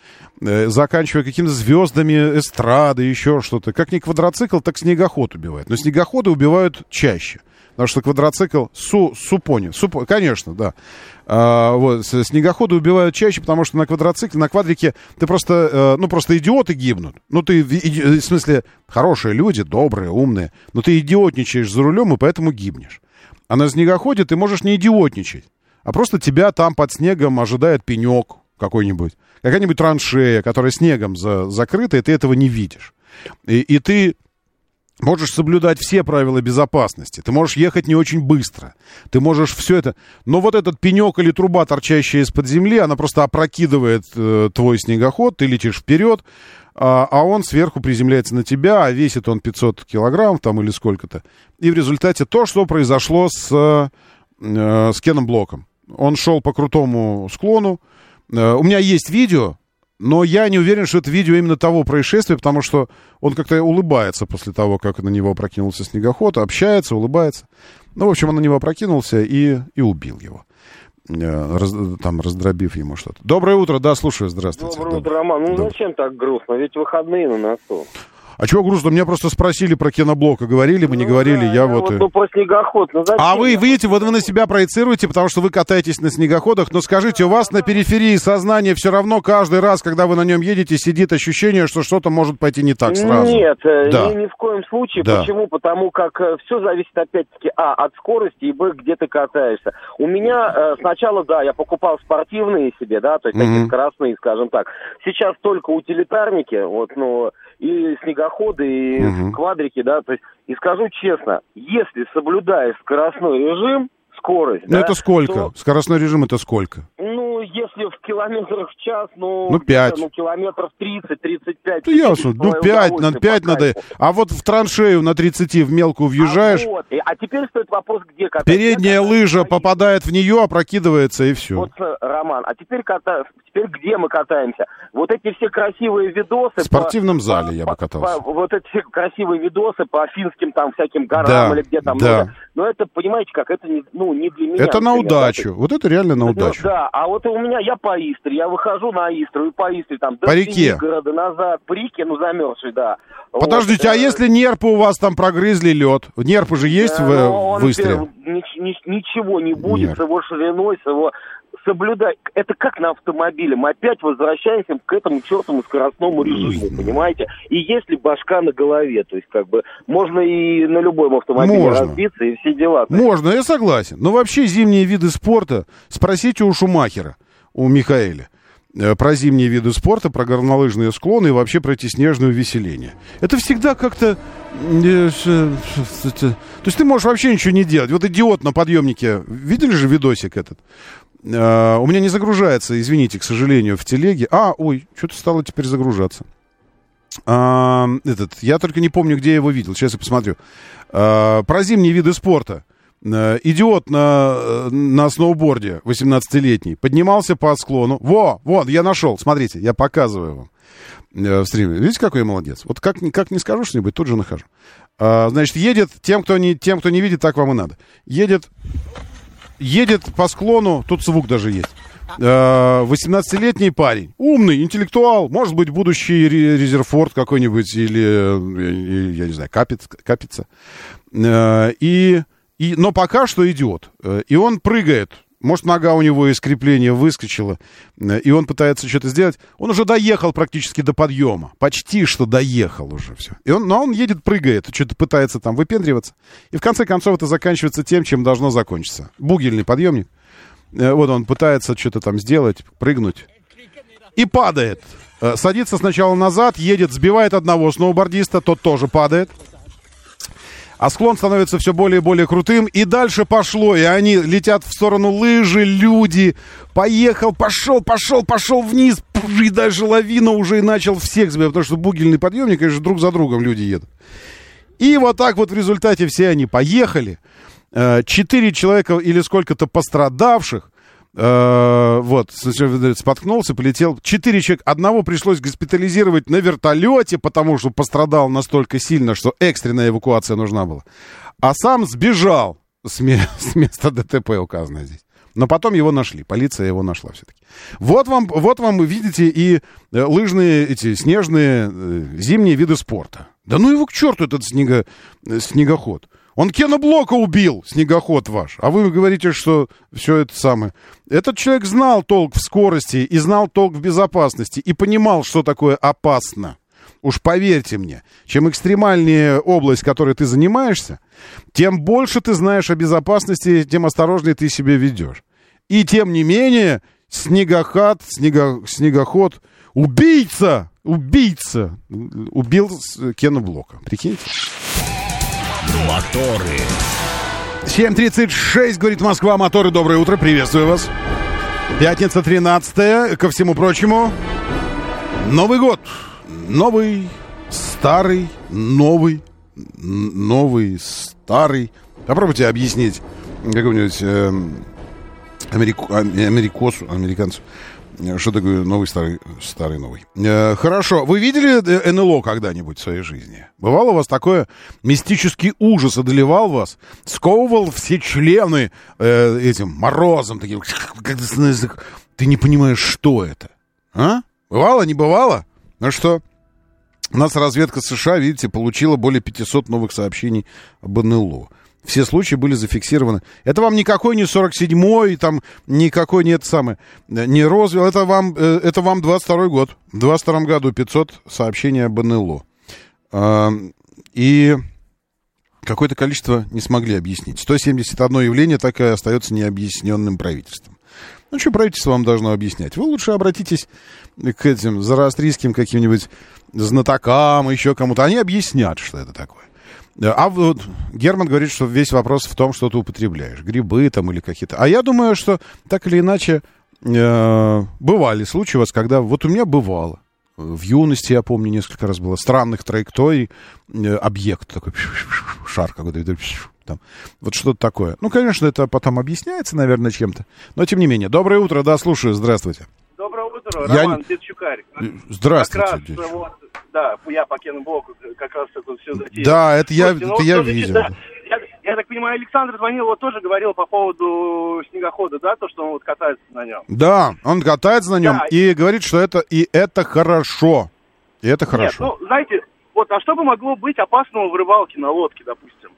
э, заканчивая какими-то звездами эстрады, еще что-то. Как не квадроцикл, так снегоход убивает. Но снегоходы убивают чаще. Потому что квадроцикл су, супони, супо, конечно, да. А, вот, снегоходы убивают чаще, потому что на квадроцикле, на квадрике ты просто, э, ну, просто идиоты гибнут. Ну, ты, в смысле, хорошие люди, добрые, умные, но ты идиотничаешь за рулем, и поэтому гибнешь. А на снегоходе ты можешь не идиотничать, а просто тебя там под снегом ожидает пенек какой-нибудь, какая-нибудь траншея, которая снегом за, закрыта, и ты этого не видишь. И, и ты можешь соблюдать все правила безопасности. Ты можешь ехать не очень быстро. Ты можешь все это... Но вот этот пенек или труба, торчащая из-под земли, она просто опрокидывает э, твой снегоход, ты летишь вперед, а, а он сверху приземляется на тебя, а весит он пятьсот килограмм там или сколько-то. И в результате то, что произошло с, э, с Кеном Блоком. Он шел по крутому склону. Э, у меня есть видео, но я не уверен, что это видео именно того происшествия, потому что он как-то улыбается после того, как на него опрокинулся снегоход, общается, улыбается. Ну, в общем, он на него опрокинулся и, и убил его, раз, там, раздробив ему что-то. Доброе утро, да, слушаю, здравствуйте. Доброе утро, Роман. Ну, Доброе. Зачем так грустно? Ведь выходные на носу. А чего грустно? Меня просто спросили про Кена Блока. Говорили, мы не ну, говорили, да, я, я вот... вот ну, про снегоход. Ну, а вы, видите, вот вы на себя проецируете, потому что вы катаетесь на снегоходах, но скажите, у вас на периферии сознания все равно каждый раз, когда вы на нем едете, сидит ощущение, что что-то может пойти не так сразу? Нет, да. ни, ни в коем случае. Да. Почему? Потому как все зависит, опять-таки, а, от скорости, и, б, где ты катаешься. У меня э, сначала, да, я покупал спортивные себе, да, то есть такие mm-hmm. скоростные, скажем так. Сейчас только утилитарники, вот, ну... и снегоходы, и угу. квадрики, да, то есть, и скажу честно, если соблюдаешь скоростной режим, скорость, ну, да, это сколько? то... Скоростной режим это сколько? Ну, если в километрах в час, ну, ну пять. Ну, километров тридцать-тридцать пять. Ну, ясно, ну, пять, на пять надо. А вот в траншею на тридцати в мелкую въезжаешь. А, вот. а теперь стоит вопрос, где кататься. Передняя где лыжа кататься? Попадает в нее, опрокидывается, и все. Вот, Роман, а теперь ката... теперь где мы катаемся? Вот эти все красивые видосы... В спортивном по... зале по... я бы катался. По... Вот эти все красивые видосы по финским там всяким горам, да, или где там... Да. Ну, это, понимаете, как, это не, ну, не для меня. Это на например, удачу. Да? Вот это реально на ну, удачу. Да, а вот у меня, я по Истре, я выхожу на Истру, и по Истре там... По реке. Города назад, по реке, ну, замерзший, да. Подождите, вот, а э... если нерпы у вас там прогрызли лед? Нерпы же есть да, в, в Истре? Ни, ни, ничего не будет Нерп. С его шириной, с его... Соблюдай. Это как на автомобиле. Мы опять возвращаемся к этому чертову скоростному режиму, понимаете? И если башка на голове, то есть как бы можно и на любом автомобиле можно. Разбиться и все дела. Можно, я согласен. Но вообще зимние виды спорта, спросите у Шумахера, у Михаэля, про зимние виды спорта, про горнолыжные склоны и вообще про эти снежные увеселения. Это всегда как-то... То есть ты можешь вообще ничего не делать. Вот идиот на подъемнике. Видели же видосик этот? Uh, у меня не загружается, извините, к сожалению, в телеге. А, ой, что-то стало теперь загружаться. Uh, этот, я только не помню, где я его видел. Сейчас я посмотрю. Uh, про зимние виды спорта. Uh, идиот на, на сноуборде, восемнадцатилетний, поднимался по склону. Во, вот, я нашел, смотрите, я показываю вам uh, в стриме. Видите, какой я молодец? Вот как, как не скажу что-нибудь, тут же нахожу. Uh, значит, едет, тем кто, не, тем, кто не видит, так вам и надо. Едет... Едет по склону, тут звук даже есть, восемнадцатилетний парень, умный, интеллектуал, может быть, будущий Резерфорд какой-нибудь или, я не знаю, Капец, Капица. И, и, но пока что идиот. И он прыгает, может, нога у него из крепления выскочила, и он пытается что-то сделать. Он уже доехал практически до подъема, почти что доехал уже все. И он, но он едет, прыгает, что-то пытается там выпендриваться. И в конце концов это заканчивается тем, чем должно закончиться. Бугельный подъемник. Вот он пытается что-то там сделать, прыгнуть. И падает. Садится сначала назад, едет, сбивает одного сноубордиста, тот тоже падает. А склон становится все более и более крутым. И дальше пошло. И они летят в сторону лыжи, люди. Поехал, пошел, пошел, пошел вниз. И дальше лавина уже и начал всех сбивать. Потому что бугельный подъемник, конечно, друг за другом люди едут. И вот так вот в результате все они поехали. Четыре человека или сколько-то пострадавших. Uh, вот, споткнулся, полетел. Четыре человека. Одного пришлось госпитализировать на вертолете, потому что пострадал настолько сильно, что экстренная эвакуация нужна была. А сам сбежал с, ме- с места ДТП, указано здесь. Но потом его нашли, полиция его нашла все-таки. Вот вам, вот вам, видите, и лыжные, эти снежные, зимние виды спорта. Да ну его к черту, этот снего, снегоход. Он Кена Блока убил, снегоход ваш. А вы говорите, что все это самое. Этот человек знал толк в скорости и знал толк в безопасности. И понимал, что такое опасно. Уж поверьте мне, чем экстремальнее область, которой ты занимаешься, тем больше ты знаешь о безопасности, тем осторожнее ты себя ведешь. И тем не менее, снегоход, снего, снегоход, убийца, убийца, убил Кена Блока. Прикиньте. Моторы. семь тридцать шесть, говорит Москва. Моторы, доброе утро, приветствую вас. Пятница тринадцатое, ко всему прочему. Новый год. Новый, старый, новый, новый, старый. Попробуйте объяснить какому-нибудь э, америку, америкосу, американцу, что такое новый, старый, старый, новый. Э, хорошо. Вы видели эн эл о когда-нибудь в своей жизни? Бывало у вас такое? Мистический ужас одолевал вас? Сковывал все члены э, этим морозом? Таким, ты не понимаешь, что это? А? Бывало, не бывало? Ну что? У нас разведка США, видите, получила более пятисот новых сообщений об эн эл о. Все случаи были зафиксированы. Это вам никакой не сорок седьмой, там никакой не это самое, не Розвилл. Это вам, это вам двадцать второй год. В двадцать втором году пятьсот сообщений об эн эл о. И какое-то количество не смогли объяснить. сто семьдесят одно явление так и остается необъясненным правительством. Ну, что правительство вам должно объяснять? Вы лучше обратитесь к этим зороастрийским каким-нибудь знатокам, еще кому-то. Они объяснят, что это такое. А вот Герман говорит, что весь вопрос в том, что ты употребляешь. Грибы там или какие-то. А я думаю, что так или иначе э, бывали случаи у вас, когда... Вот у меня бывало. В юности, я помню, несколько раз было странных траекторий. Э, объект такой, шар какой-то. Там. Вот что-то такое. Ну, конечно, это потом объясняется, наверное, чем-то. Но, тем не менее. Доброе утро, да, слушаю. Здравствуйте. Доброе утро, я... Роман Петчукарь. Здравствуйте. Как раз, вот, да, я по Кену Блоку как раз это все затеял. Да, это я, Слушайте, это ну, я вот, видел. Да, я, я так понимаю, Александр звонил, вот тоже говорил по поводу снегохода, да, то, что он вот катается на нем. Да, он катается на нем да. и говорит, что это и это хорошо. И это хорошо. Нет, ну, знаете, вот, а что бы могло быть опасного в рыбалке на лодке, допустим?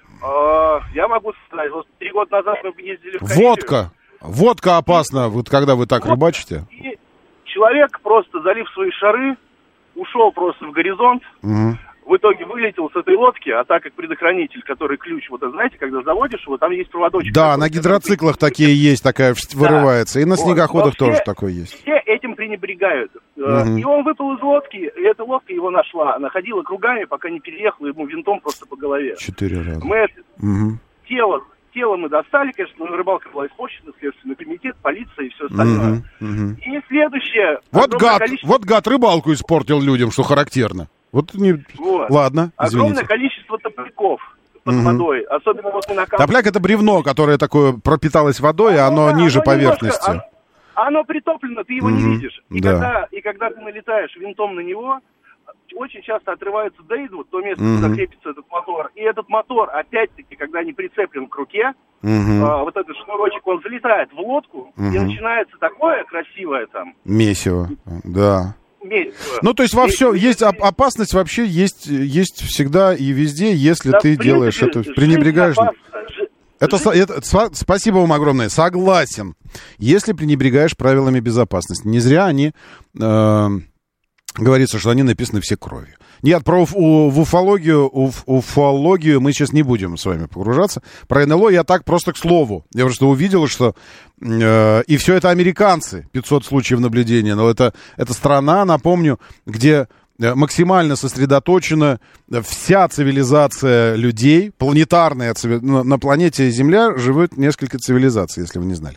Э, я могу сказать, вот три года назад мы ездили в Карелию. Водка. Водка опасна, вот когда вы так вот, рыбачите. И человек, просто залив свои шары, ушел просто в горизонт, угу. В итоге вылетел с этой лодки, а так как предохранитель, который ключ, вот знаете, когда заводишь его, там есть проводочек. Да, на гидроциклах такие есть, такая вырывается, да. И на вот. Снегоходах все, тоже такое есть. Все этим пренебрегают. Угу. И он выпал из лодки, и эта лодка его нашла. Она ходила кругами, пока не переехала ему винтом просто по голове. Четыре раза. Мы угу. тело, тело мы достали, конечно, рыбалка была испорчена, следственный комитет, полиция и все остальное. Угу. Угу. И следующее... Вот гад, количество... вот гад рыбалку испортил людям, что характерно. Вот, не... вот. Ладно, извините. Огромное количество топляков под угу. водой. Особенно вот мы на камне. Топляк — это бревно, которое такое пропиталось водой, а оно, оно да, ниже оно поверхности. Немножко, оно, оно притоплено, ты его угу. не видишь. И, да. когда, и когда ты налетаешь винтом на него, очень часто отрывается дейд, вот то место, угу. куда крепится этот мотор. И этот мотор, опять-таки, когда не прицеплен к руке, угу. а, вот этот шнурочек, он залетает в лодку, угу. и начинается такое красивое там. Месиво, да. Месиво. Ну, то есть во все, есть опасность вообще, есть, есть всегда и везде, если да, ты принципе, делаешь это, пренебрегаешь... Это, это, спасибо вам огромное. Согласен. Если пренебрегаешь правилами безопасности. Не зря они... Э, говорится, что они написаны все кровью. Нет, про уф, у, в уфологию, уф, уфологию мы сейчас не будем с вами погружаться. Про эн эл о я так просто к слову. Я просто увидел, что... Э, и все это американцы. пятьсот случаев наблюдения. Но это, это страна, напомню, где максимально сосредоточена вся цивилизация людей. Планетарная цивилизация. На, на планете Земля живет несколько цивилизаций, если вы не знали.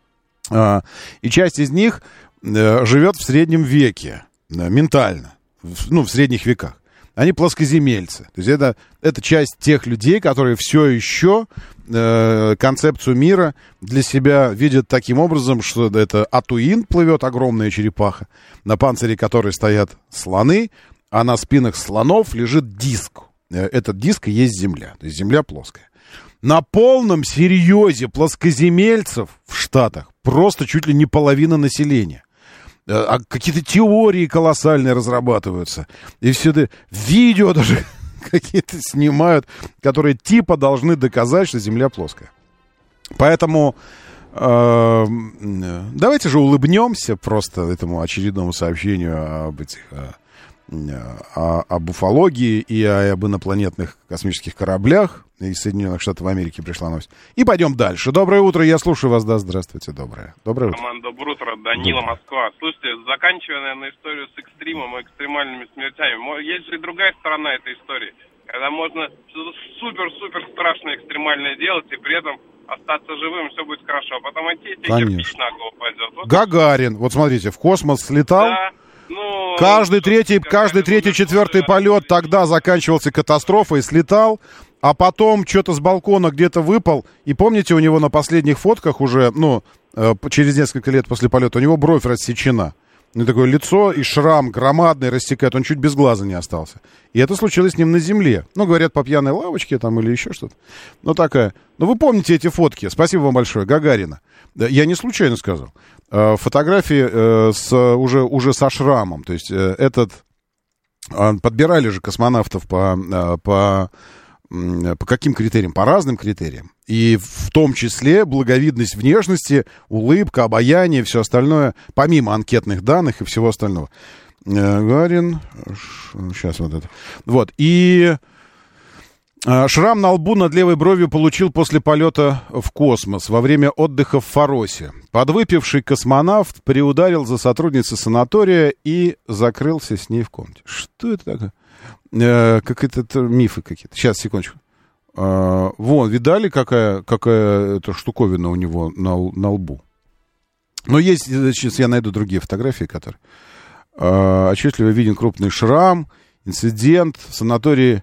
Э, и часть из них э, живет в среднем веке. Ментально, ну, в средних веках. Они плоскоземельцы. То есть это, это часть тех людей, которые все еще э, концепцию мира для себя видят таким образом, что это Атуин плывет, огромная черепаха, на панцире которой стоят слоны, а на спинах слонов лежит диск. Этот диск и есть Земля. То есть Земля плоская. на полном серьезе плоскоземельцев в Штатах просто чуть ли не половина населения. А какие-то теории колоссальные разрабатываются. И все это видео даже какие-то снимают, которые типа должны доказать, что Земля плоская. Поэтому э, давайте же улыбнемся просто этому очередному сообщению об этих... О, об уфологии и об инопланетных космических кораблях. Из Соединенных Штатов Америки пришла новость. И пойдем дальше. Доброе утро, я слушаю вас, да, здравствуйте, доброе. Доброе утро. Роман, доброе утро, Данила, Москва. Слушайте, заканчивая, наверное, историю с экстримом и экстремальными смертями, есть же и другая сторона этой истории, когда можно что-то супер-супер страшное экстремальное делать и при этом остаться живым, все будет хорошо, а потом идти, и кирпич на голову пойдет. Вот. Гагарин, вот смотрите, в космос слетал. Да. Ну, каждый третий, каждый третий, четвертый полет тогда заканчивался катастрофой, слетал, а потом что-то с балкона где-то выпал. И помните, у него на последних фотках уже, ну, через несколько лет после полета, у него бровь рассечена. Ну, такое лицо и шрам громадный рассекает, он чуть без глаза не остался. И это случилось с ним на земле. Ну, говорят, по пьяной лавочке там или еще что-то. Ну, такая. Ну, вы помните эти фотки? Спасибо вам большое, Гагарина. Я не случайно сказал. Фотографии э, с, уже, уже со шрамом. То есть э, этот... Подбирали же космонавтов по, по, по каким критериям? По разным критериям. И в том числе благовидность внешности, улыбка, обаяние, все остальное, помимо анкетных данных и всего остального. Гагарин... Сейчас вот это. Вот. И... Шрам на лбу над левой бровью получил после полета в космос во время отдыха в Фаросе. Подвыпивший космонавт приударил за сотрудницей санатория и закрылся с ней в комнате. Что это такое? Э, как это, это мифы какие-то. Сейчас, секундочку. Э, вон, видали, какая, какая эта штуковина у него на, на лбу? Но есть, сейчас я найду другие фотографии, которые... Э, отчетливо виден крупный шрам, инцидент в санатории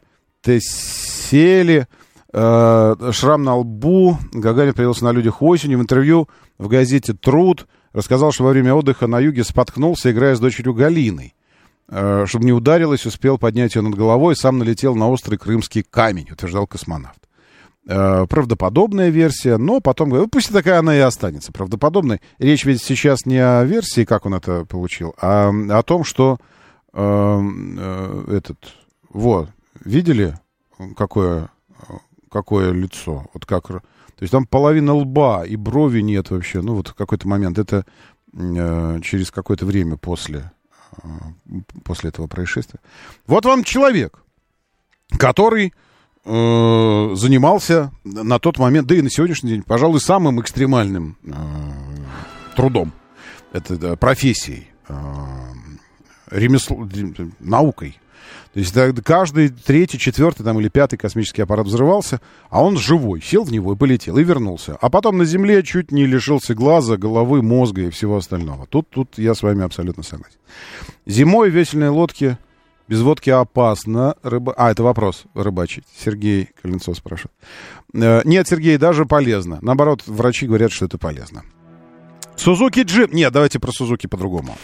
Тесели, э, шрам на лбу. Гагарин появился на людях осенью. В интервью в газете «Труд» рассказал, что во время отдыха на юге споткнулся, играя с дочерью Галиной. Э, чтобы не ударилась, успел поднять ее над головой, сам налетел на острый крымский камень, утверждал космонавт. Э, правдоподобная версия, но потом... Ну, пусть такая она и останется правдоподобной. Речь ведь сейчас не о версии, как он это получил, а о том, что э, э, этот... Вот. Видели, какое, какое лицо? Вот как, то есть там половина лба и брови нет вообще. Ну вот в какой-то момент, это э, через какое-то время после, э, после этого происшествия. Вот вам человек, который э, занимался на тот момент, да и на сегодняшний день, пожалуй, самым экстремальным э, трудом, это да, профессией, э, ремесло, наукой. То есть каждый третий, четвертый там, или пятый космический аппарат взрывался, а он живой, сел в него и полетел, и вернулся. А потом на Земле чуть не лишился глаза, головы, мозга и всего остального. Тут, тут я с вами абсолютно согласен. Зимой в весельной лодке без водки опасно. Рыба... А, это вопрос рыбачить. Сергей Коленцов спрашивает. Нет, Сергей, даже полезно. Наоборот, врачи говорят, что это полезно. Сузуки Джим... Нет, давайте про Сузуки по-другому.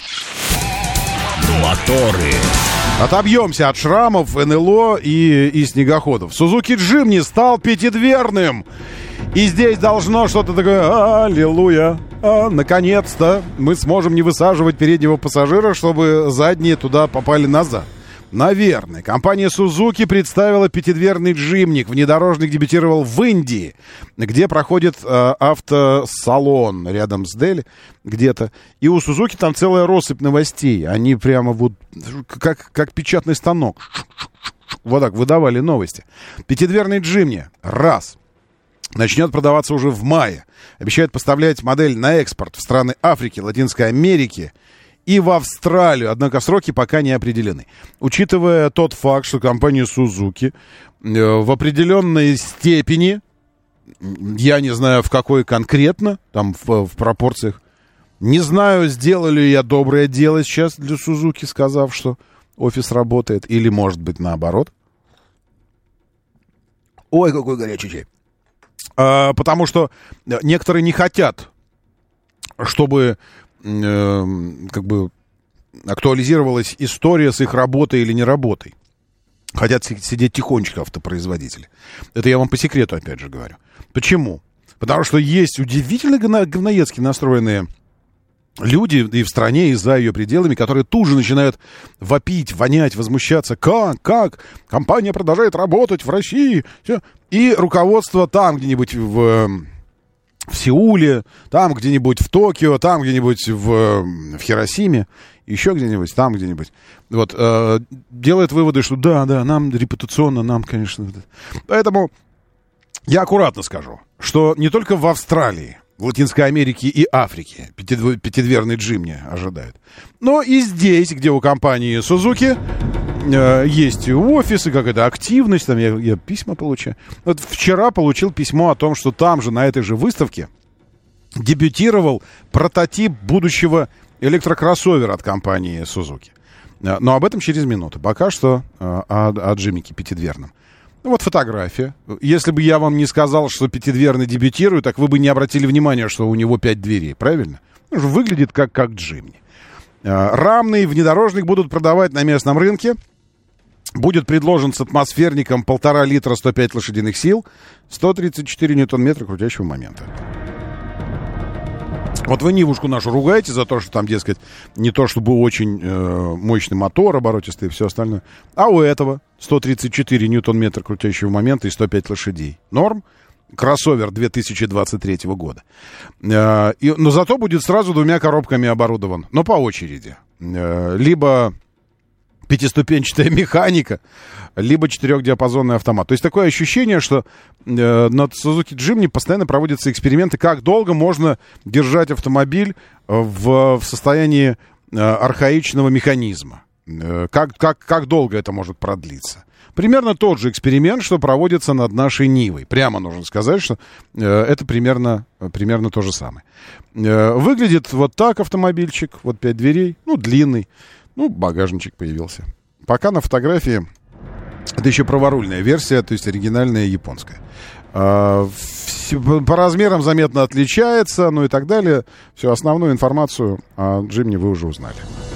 Моторы. Отобьемся от шрамов, эн эл о и, и снегоходов. Сузуки Джимни стал пятидверным. И здесь должно что-то такое... Аллилуйя! А, наконец-то мы сможем не высаживать переднего пассажира, чтобы задние туда попали назад. Наверное. Компания Suzuki представила пятидверный джимник. Внедорожник дебютировал в Индии, где проходит э, автосалон рядом с Дели где-то. И у Suzuki там целая россыпь новостей. Они прямо вот как, как печатный станок. Вот так выдавали новости. Пятидверный джимни. Раз. Начнет продаваться уже в мае. Обещают поставлять модель на экспорт в страны Африки, Латинской Америки и в Австралию, однако сроки пока не определены. Учитывая тот факт, что компания Suzuki в определенной степени, я не знаю в какой конкретно, там в, в пропорциях, не знаю, сделали ли я доброе дело сейчас для Suzuki, сказав, что офис работает, или может быть наоборот. Ой, какой горячий чай. А, потому что некоторые не хотят, чтобы э, как бы актуализировалась история с их работой или не работой. Хотят сидеть тихонечко автопроизводители. Это я вам по секрету опять же говорю. Почему? Потому что есть удивительно говноедски настроенные люди и в стране, и за ее пределами, которые тут же начинают вопить, вонять, возмущаться. Как? Как? Компания продолжает работать в России. И руководство там где-нибудь в, в Сеуле, там где-нибудь в Токио, там где-нибудь в, в Хиросиме, еще где-нибудь, там где-нибудь. Вот, э, делает выводы, что да, да, нам репутационно, нам, конечно. Поэтому я аккуратно скажу, что не только в Австралии, в Латинской Америке и Африке пятидверный Джимни ожидают, но и здесь, где у компании Suzuki э, есть офисы, какая-то активность, там я, я письма получаю. Вот вчера получил письмо о том, что там же, на этой же выставке, дебютировал прототип будущего электрокроссовера от компании Suzuki. Но об этом через минуту. Пока что о, о Джимнике пятидверном. Вот фотография. Если бы я вам не сказал, что пятидверный дебютирует, так вы бы не обратили внимания, что у него пять дверей, правильно? Выглядит как, как Джимни. Рамный внедорожник будут продавать на местном рынке. Будет предложен с атмосферником полтора литра, сто пять лошадиных сил, сто тридцать четыре ньютон-метра крутящего момента. Вот вы Нивушку нашу ругаете за то, что там, дескать, не то чтобы очень э, мощный мотор, оборотистый и все остальное. А у этого сто тридцать четыре ньютон-метра крутящего момента и сто пять лошадей. Норм. Кроссовер две тысячи двадцать третьего года. Э, и, но зато будет сразу двумя коробками оборудован. Но по очереди. Э, либо пятиступенчатая механика, либо четырехдиапазонный автомат. То есть такое ощущение, что э, над Suzuki Jimny постоянно проводятся эксперименты, как долго можно держать автомобиль в, в состоянии э, архаичного механизма. Э, как, как, как долго это может продлиться. Примерно тот же эксперимент, что проводится над нашей Нивой. Прямо нужно сказать, что э, это примерно, примерно то же самое. Э, выглядит вот так автомобильчик, вот пять дверей, ну, длинный. Ну, багажничек появился. Пока на фотографии это еще праворульная версия, то есть оригинальная японская. А, все, по размерам заметно отличается, ну и так далее. Всю основную информацию о Джимни вы уже узнали.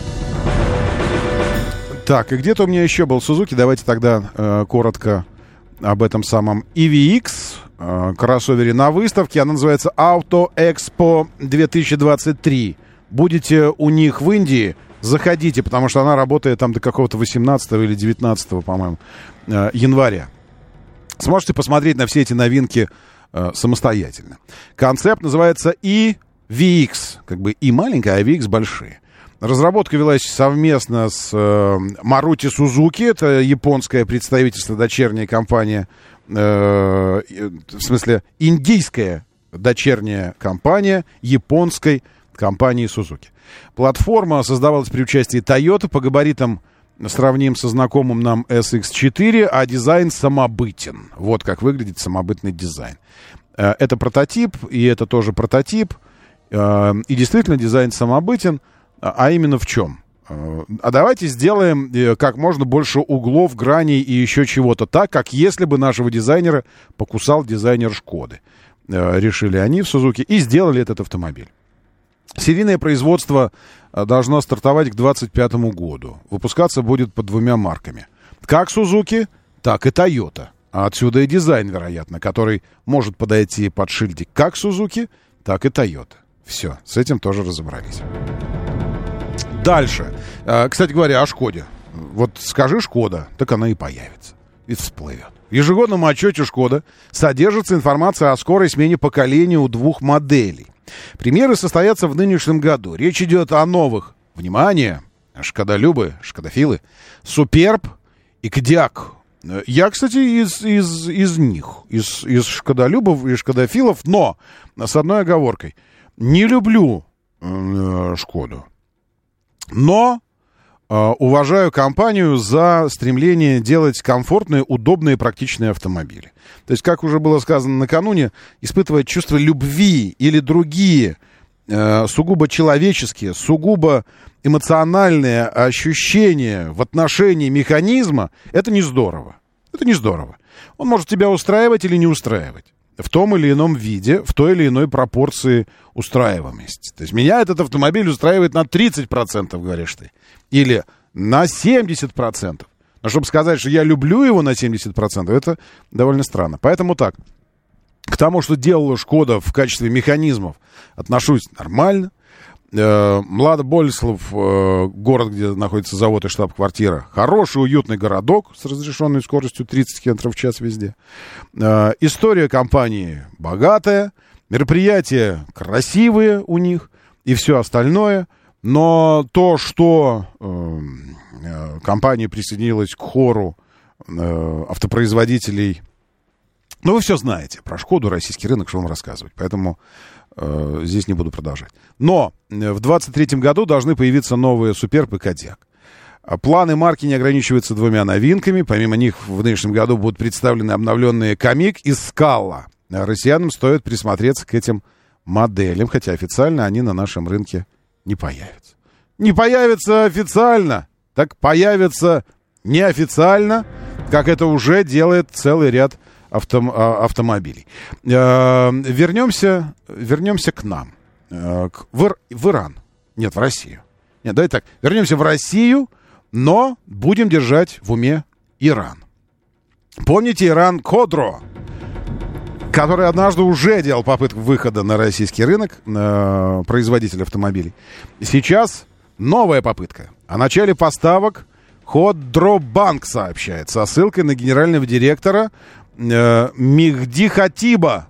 Так, и где-то у меня еще был Suzuki. Давайте тогда э, коротко об этом самом и ви икс, э, кроссовере на выставке. Она называется Auto Expo две тысячи двадцать три. Будете у них в Индии, заходите, потому что она работает там до какого-то восемнадцатого или девятнадцатого, по-моему, э, января. Сможете посмотреть на все эти новинки э, самостоятельно. Концепт называется и ви икс. Как бы и маленькая, а ви икс большие. Разработка велась совместно с э, Maruti Suzuki. Это японское представительство, дочерняя компания. Э, в смысле, индийская дочерняя компания японской компании Suzuki. Платформа создавалась при участии Toyota, по габаритам сравним со знакомым нам эс икс четыре, а дизайн самобытен. Вот как выглядит самобытный дизайн. Это прототип, и это тоже прототип. И действительно дизайн самобытен. А именно в чем? А давайте сделаем как можно больше углов, граней и еще чего-то так, как если бы нашего дизайнера покусал дизайнер Шкоды. Решили они в Suzuki и сделали этот автомобиль. Серийное производство должно стартовать к двадцать пятому году. Выпускаться будет под двумя марками. Как Suzuki, так и Toyota. А отсюда и дизайн, вероятно, который может подойти под шильдик как Suzuki, так и Toyota. Все, с этим тоже разобрались. Дальше. Кстати говоря, о Шкоде. Вот скажи Шкода, так она и появится. И всплывет. В ежегодном отчете Шкода содержится информация о скорой смене поколения у двух моделей. Премьеры состоятся в нынешнем году. Речь идет о новых, внимание, шкодолюбы, шкодофилы, Суперб и Кодиак. Я, кстати, из, из, из них, из, из шкодолюбов и шкодофилов, но с одной оговоркой. Не люблю э, Шкоду, но э, уважаю компанию за стремление делать комфортные, удобные, практичные автомобили. То есть, как уже было сказано накануне, испытывать чувство любви или другие э, сугубо человеческие, сугубо эмоциональные ощущения в отношении механизма, это не здорово. Это не здорово. Он может тебя устраивать или не устраивать. В том или ином виде, в той или иной пропорции устраиваемости. То есть меня этот автомобиль устраивает на тридцать процентов, говоришь ты. Или на семьдесят процентов. Но чтобы сказать, что я люблю его на семьдесят процентов, это довольно странно. Поэтому так, к тому, что делала Шкода в качестве механизмов, отношусь нормально. Млада Болеслав, город, где находится завод и штаб-квартира, хороший, уютный городок с разрешенной скоростью тридцать километров в час везде. История компании богатая, мероприятия красивые у них и все остальное. Но то, что компания присоединилась к хору автопроизводителей, ну, вы все знаете про Шкоду, российский рынок, что вам рассказывать. Поэтому э, здесь не буду продолжать. Но в двадцать третьем году должны появиться новые Суперб и Кодиак. Планы марки не ограничиваются двумя новинками. Помимо них в нынешнем году будут представлены обновленные Камик и Скала. Россиянам стоит присмотреться к этим моделям, хотя официально они на нашем рынке не появятся. Не появятся официально, так появятся неофициально, как это уже делает целый ряд Авто, автомобилей. Э, вернемся, вернемся к нам. Э, к, в, в Иран. Нет, в Россию. Нет, давай так. Вернемся в Россию, но будем держать в уме Иран. Помните Иран Кодро, который однажды уже делал попытку выхода на российский рынок, э, производитель автомобилей. Сейчас новая попытка. О начале поставок Ходробанк сообщает со ссылкой на генерального директора Мехди Хатиба.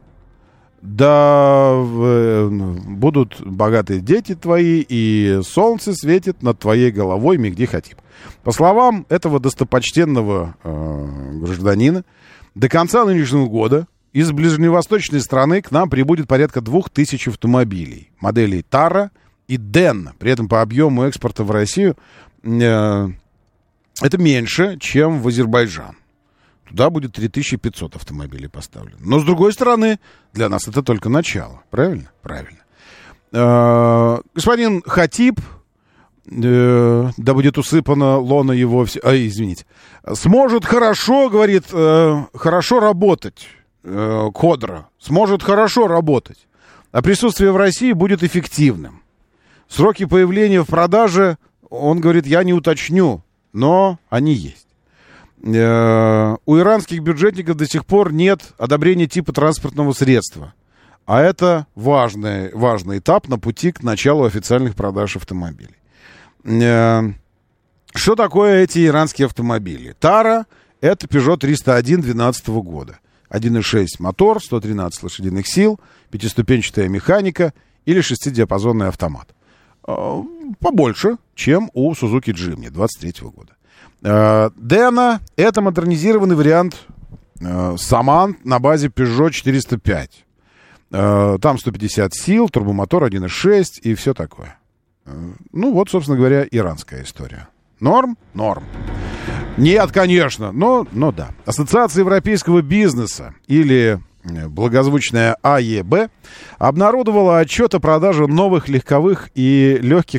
Да э, будут богатые дети твои, и солнце светит над твоей головой, Мехди Хатиб. По словам этого достопочтенного э, гражданина, до конца нынешнего года из ближневосточной страны к нам прибудет порядка двух тысяч автомобилей. Моделей Тара и Ден. При этом по объему экспорта в Россию э, это меньше, чем в Азербайджан. Туда будет три тысячи пятьсот автомобилей поставлено. Но, с другой стороны, для нас это только начало. Правильно? Правильно. Э-э- господин Хатиб, э- да будет усыпана лона его... Вс- а, извините. Сможет хорошо, говорит, э- хорошо работать. Э- Кодро. Сможет хорошо работать. А присутствие в России будет эффективным. Сроки появления в продаже, он говорит, я не уточню, но они есть. У иранских бюджетников до сих пор нет одобрения типа транспортного средства. А это важный, важный этап на пути к началу официальных продаж автомобилей. Что такое эти иранские автомобили? Тара — это Peugeot триста один две тысячи двенадцатого года. один и шесть мотор, сто тринадцать лошадиных сил, пятиступенчатая механика или шестидиапазонный автомат. Побольше, чем у Suzuki Jimny двадцать третьего года. Дена — это модернизированный вариант Саман на базе Peugeot четыреста пять. Там сто пятьдесят сил, турбомотор один и шесть и все такое. Ну вот, собственно говоря, иранская история. Норм? Норм. Нет, конечно, но, но да. Ассоциация европейского бизнеса, или благозвучная А Е Б, обнародовала отчет о продаже новых легковых и легких...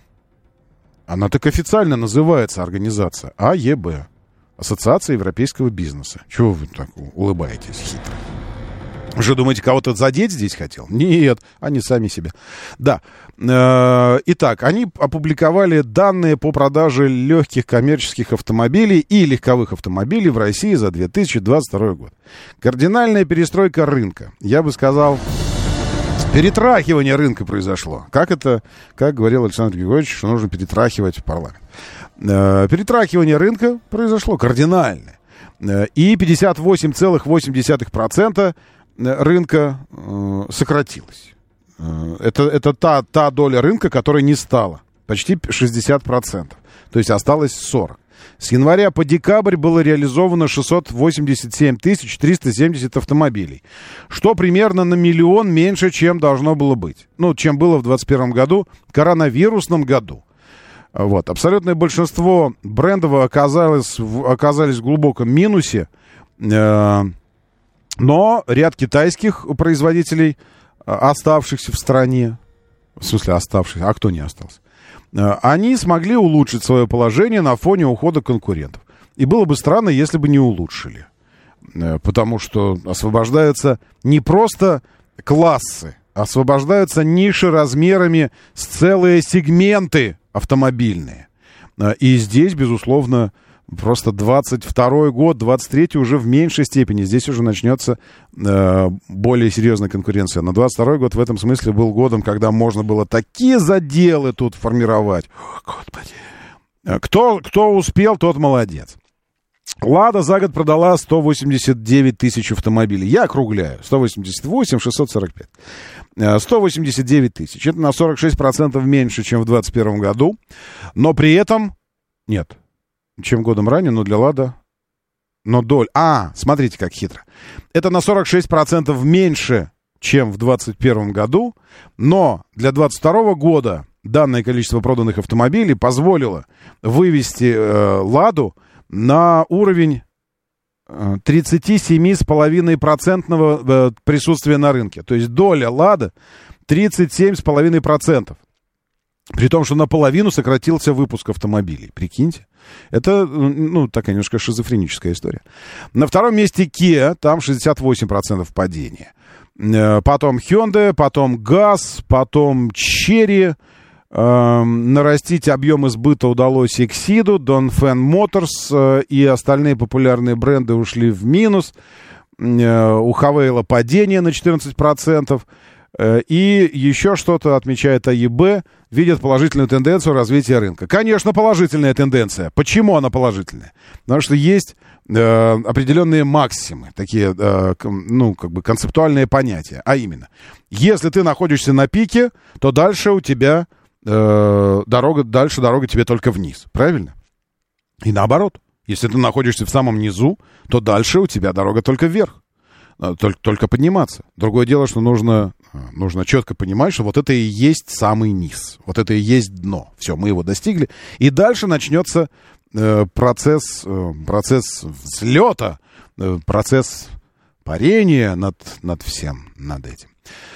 Она так официально называется, организация А Е Б. Ассоциация европейского бизнеса. Чего вы так улыбаетесь хитро? Вы же думаете, кого-то задеть здесь хотел? Нет, они сами себя. Да. Итак, они опубликовали данные по продаже легких коммерческих автомобилей и легковых автомобилей в России за две тысячи двадцать второй год. Кардинальная перестройка рынка. Я бы сказал... Перетрахивание рынка произошло. Как это, как говорил Александр Григорьевич, что нужно перетрахивать в парламент. Э, перетрахивание рынка произошло кардинальное. Э, и пятьдесят восемь целых восемь десятых процента рынка э, сократилось. Э, это это та, та доля рынка, которая не стала. Почти шестьдесят процентов. То есть осталось сорок процентов. С января по декабрь было реализовано шестьсот восемьдесят семь тысяч триста семьдесят автомобилей, что примерно на миллион меньше, чем должно было быть. Ну, чем было в двадцать первом году, коронавирусном году. Вот. Абсолютное большинство брендов оказалось, оказались в глубоком минусе, э, но ряд китайских производителей, оставшихся в стране, в смысле оставшихся, а кто не остался, они смогли улучшить свое положение на фоне ухода конкурентов. И было бы странно, если бы не улучшили. Потому что освобождаются не просто классы, освобождаются ниши размерами с целые сегменты автомобильные. И здесь, безусловно, Просто двадцать второй год, двадцать третий уже в меньшей степени. Здесь уже начнется э, более серьезная конкуренция. Но двадцать второй год в этом смысле был годом, когда можно было такие заделы тут формировать. О, Господи. Кто, кто успел, тот молодец. «Лада» за год продала сто восемьдесят девять тысяч автомобилей. Я округляю. сто восемьдесят восемь шестьсот сорок пять. сто восемьдесят девять тысяч. Это на сорок шесть процентов меньше, чем в двадцать первом году. Но при этом... Нет. Чем годом ранее, но для «Лада». Но доль... А, смотрите, как хитро. Это на сорок шесть процентов меньше, чем в двадцать первом году. Но для двадцать второго года данное количество проданных автомобилей позволило вывести э, «Ладу» на уровень тридцать семь целых пять десятых процента присутствия на рынке. То есть доля «Лада» тридцать семь целых пять десятых процента. При том, что наполовину сократился выпуск автомобилей. Прикиньте. Это, ну, такая немножко шизофреническая история. На втором месте Kia, там шестьдесят восемь процентов падения. Потом Hyundai, потом газ, потом Chery. Нарастить объемы сбыта удалось Exeed, Dongfeng Motors и остальные популярные бренды ушли в минус. У Хавейла падение на четырнадцать процентов. И еще что-то отмечает АЕБ, видит положительную тенденцию развития рынка. Конечно, положительная тенденция. Почему она положительная? Потому что есть э, определенные максимы, такие, э, ну, как бы концептуальные понятия. А именно, если ты находишься на пике, то дальше у тебя э, дорога, дальше дорога тебе только вниз. Правильно? И наоборот. Если ты находишься в самом низу, то дальше у тебя дорога только вверх. Только, только подниматься. Другое дело, что нужно, нужно четко понимать, что вот это и есть самый низ. Вот это и есть дно. Все, мы его достигли. И дальше начнется э, процесс, э, процесс взлета, э, процесс парения над, над всем, над этим.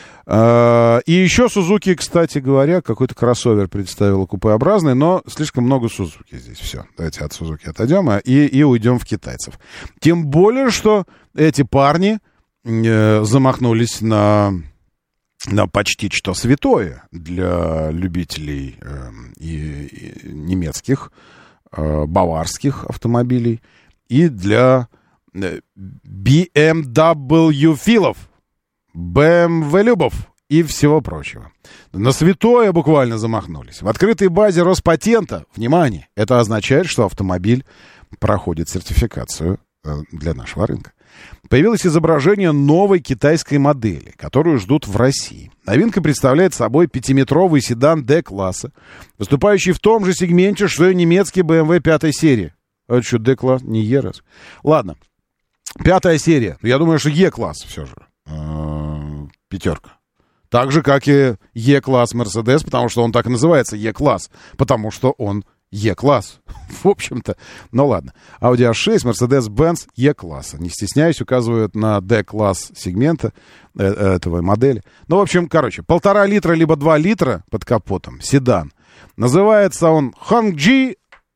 Э, и еще Suzuki, кстати говоря, какой-то кроссовер представила купеобразный, но слишком много Suzuki здесь. Все, давайте от Suzuki отойдем и, и уйдем в китайцев. Тем более, что эти парни э, замахнулись на, на почти что святое для любителей э, и, и немецких, э, баварских автомобилей и для э, би эм дабл ю-филов, бэ эм вэ-любов и всего прочего. На святое буквально замахнулись. В открытой базе Роспатента, внимание, это означает, что автомобиль проходит сертификацию для нашего рынка. Появилось изображение новой китайской модели, которую ждут в России. Новинка представляет собой пятиметровый седан D-класса, выступающий в том же сегменте, что и немецкий бэ эм вэ пятой серии. А это что, D-класс? Не E раз? Ладно. Пятая серия. Я думаю, что E-класс все же. Пятерка. Так же, как и E-класс Mercedes, потому что он так и называется E-класс, потому что он E-класс, в общем-то. Ну ладно. Audi а шесть, Mercedes-Benz E-класса. Не стесняюсь, указывают на D-класс сегмента э, этого модели. Ну, в общем, короче, полтора литра либо два литра под капотом, седан. Называется он Hongji,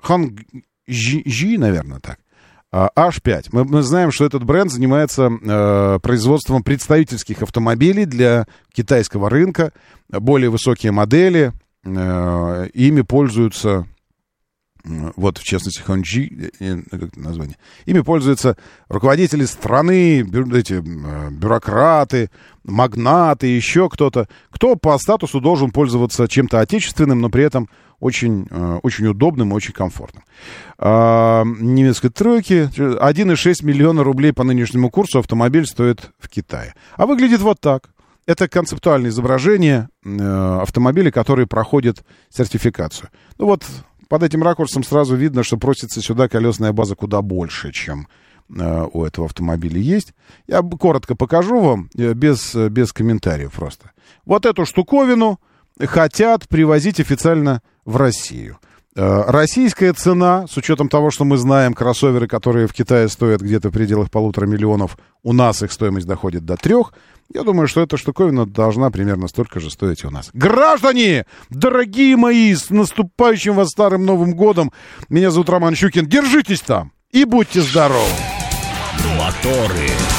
Hongji, наверное, так. эйч пять. Мы, мы знаем, что этот бренд занимается э, производством представительских автомобилей для китайского рынка. Более высокие модели. Э, ими пользуются, э, вот в частности, Hongji, э, как это название, ими пользуются руководители страны, бю, эти, э, бюрократы, магнаты, еще кто-то, кто по статусу должен пользоваться чем-то отечественным, но при этом очень, очень удобным и очень комфортным. А, немецкой тройки. один и шесть миллиона рублей по нынешнему курсу автомобиль стоит в Китае. А выглядит вот так. Это концептуальное изображение э, автомобиля, который проходит сертификацию. Ну вот, под этим ракурсом сразу видно, что просится сюда колесная база куда больше, чем э, у этого автомобиля есть. Я коротко покажу вам, э, без, без комментариев просто. Вот эту штуковину хотят привозить официально в Россию. Российская цена, с учетом того, что мы знаем, кроссоверы, которые в Китае стоят где-то в пределах полутора миллионов, у нас их стоимость доходит до трех. Я думаю, что эта штуковина должна примерно столько же стоить и у нас. Граждане, дорогие мои, с наступающим вас Старым Новым Годом. Меня зовут Роман Щукин. Держитесь там и будьте здоровы. Моторы.